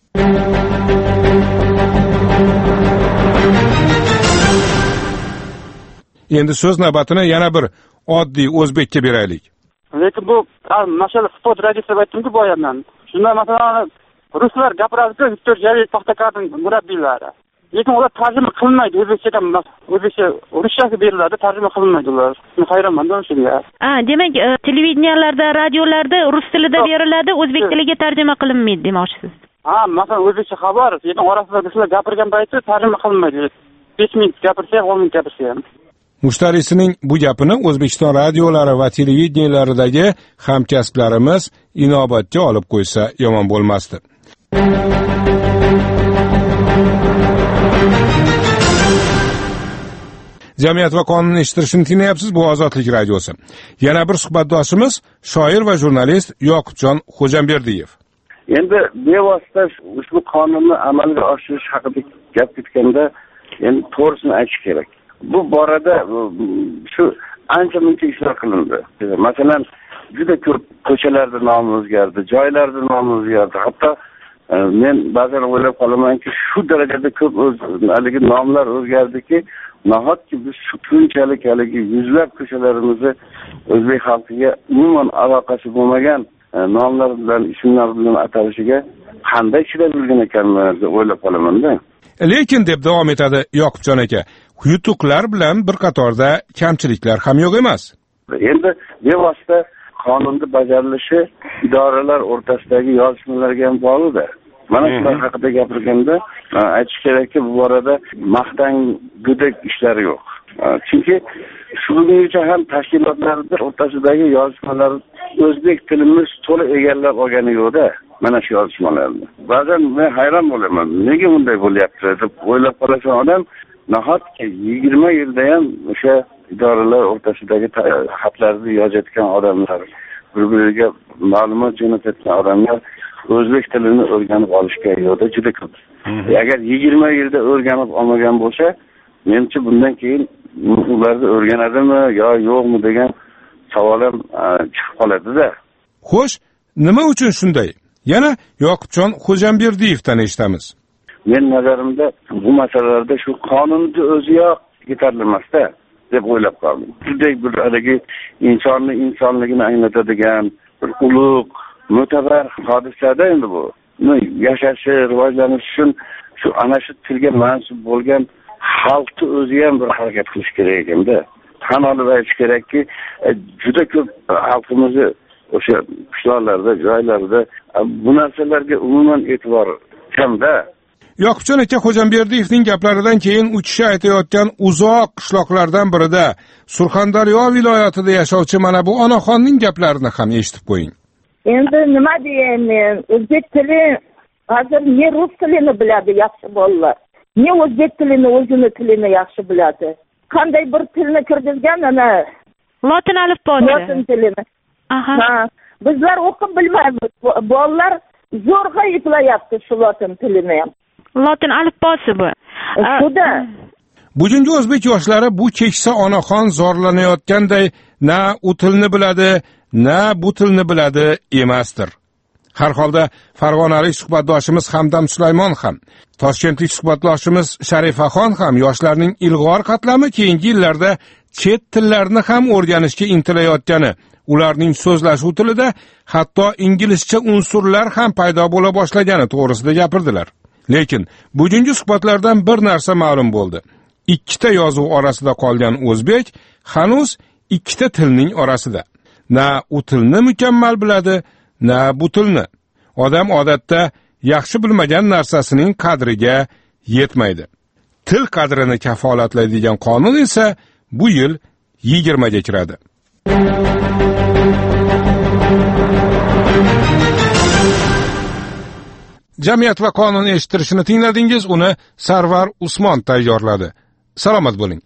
Endi so'z navbatini yana bir oddiy o'zbekcha beraylik. Lekin bu masala sport radiosi deb aytdim-ku boyaman. Shunda masalan ruslar gapiradi-ku, Viktor Javiy Paxtakarning murabbiylari. Lekin ular tarjima qilmaydi, o'zbekchaga o'zbekcha ruschaga beriladi, tarjima qilmaydi ular. Men hayronman shunga. Ha, demak, televideniyalarda, radiolarda rus tilida beriladi, o'zbek tiliga tarjima qilinmaydi demoqchisiz. Ha, masalan o'zbekcha xabar, lekin orasida ruslar gapirgan payti tarjima qilinmaydi. besh minut gapirsa, o'n minut gapirsa ham. Mushtarisining bu gapini O'zbekiston radiolari va televideniyalaridagi hamkasblarimiz inobatga olib qo'ysa yomon bo'lmasdi. Jamiyat va qonun eshittirishni tinglayapsiz, bu Ozodlik radiosi. Yana bir suhbatdoshimiz shoir va jurnalist Yoqubjon Xo'jamberdiyev. Endi bevosita ushbu qonunni amalga oshirish haqida gap ketganda, endi to'g'risini aytish kerak. Bu borada shu ancha muncha ishlar qilindi. Masalan, juda ko'p ko'chalarda nomi o'zgardi, joylarda nomi o'zgardi. Hatto men ba'zan o'ylab qolamanki, shu darajada ko'p haligi nomlar o'zgardiki, nahotki biz shu kunchalik haligi yuzlab ko'chalarimizni o'zbek xalqiga umuman aloqasi bo'lmagan nomlar bilan, ismlar bilan atalishiga qanday chidab yurgan ekanmiz deb o'ylab qolaman-da. Lekin deb davom etadi Yoqubjon aka, yutuqlar bilan bir qatorda kamchiliklar ham yo'q emas. Endi bevosita qonunni bajarilishi idoralar o'rtasidagi yozishmalarga ham bog'liq-da. Mana shular haqida gapirganda aytish kerakki, bu borada maqtangudek ishlar yo'q. Chunki shu bo'yicha ham tashkilotlar o'rtasidagi yozishmalar o'zbek tilimiz to'liq egallab olgani yo'q-da. Mana shu yozishmalarni. Ba'zan men hayron bo'laman. Nega bunday bo'lyapti deb o'ylab qolgan odam, nahotki yigirma yilda ham o'sha idoralar o'rtasidagi xatlarni yozayotgan odamlar, bir-biriga ma'lumot jo'natayotgan odamlar o'zbek tilini o'rganib olishga yo'lda juda ko'p. Agar yigirma yilda o'rganib olmagan bo'lsa, menimcha bundan keyin ularni o'rganadimi yo yo'qmi degan savol ham chiqib qoladi-da. Xo'sh, nima uchun shunday? Yana Yoqubjon Xo'jamberdiyevdan eshitamiz. Men nazarimda bu masalalarda shu qonunni o'ziyoq yetarli emas-da deb o'ylab qoldim. Shunday bir haligi insonni insonligini anglatadigan bir ulug', mo'tabar hodisada endi bu. Yashashi, rivojlanishi uchun shu ana shu tilga mansub bo'lgan xalqni o'zi ham bir harakat qilish kerak ekanda. Tan olib aytish kerakki, juda ko'p xalqimizni o'sha qishloqlarda, joylarda bu narsalarga umuman e'tibor kamda. Yoqubjon aka, Xo'jamberdiyevning gaplaridan keyin uchishi aytayotgan uzoq qishloqlardan birida Surxondaryo viloyatida yashovchi mana bu onaxonning gaplarini ham eshitib qo'ying. Endi nima deyaman men, o'zbek tili hozir ne rus tilini biladi yaxshi bolalar, ne o'zbek tilini o'zini tilini yaxshi biladi. Qanday bir tilni kirgizgan ana lotin alifbosi. Lotin tilini. Aha. Ha, bizlar o'qib bilmaymiz. Bolalar zo'rg'a yeplayapti shu lotin tilini ham. Lotin alifbosi bu. Shuda. Bugungi o'zbek yoshlari bu keksa onaxon zorlanayotganday na u tilni biladi, na bu tilni biladi emasdir. Har holda farg'onalik suhbatdoshimiz Hamdam Sulaymon ham, toshkentlik suhbatdoshimiz Sharifaxon ham yoshlarning ilg'or qatlami keyingi yillarda chet tillarni ham o'rganishga intilayotgani, ularning so'zlashuv tilida hatto inglizcha unsurlar ham paydo bo'la boshlagani to'g'risida gapirdilar. Lekin bugungi suhbatlardan bir narsa ma'lum bo'ldi. Ikkita yozuv orasida qolgan o'zbek hanuz ikkita tilning orasida. Na u tilni mukammal biladi, na bu tilni. Odam odatda yaxshi bilmagan narsasining qadriga yetmaydi. Til qadrini kafolatlaydigan qonun esa bu yil yigirmaga kiradi. Jamiyat va qonun eshittirishini tingladingiz, uni Sarvar Usmon tayyorladi. Salomat bo'ling.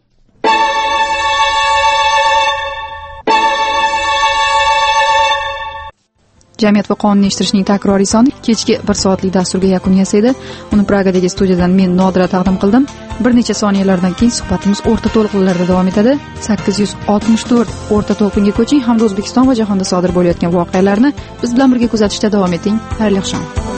Jamiyat va qonun eshittirishning takroriy soni kechki bir soatlik dasturga yakun yasaydi. Uni Pragadagi studiyadan men Nodira taqdim qildim. bir necha soniyalardan keyin suhbatimiz o'rta to'lqinlarda davom etadi. sakkiz yuz oltmish to'rt o'rta to'lqinga ko'ching hamda O'zbekiston va jahonda sodir bo'layotgan voqealarni biz bilan birga kuzatishda davom eting. Xayrli oqshom.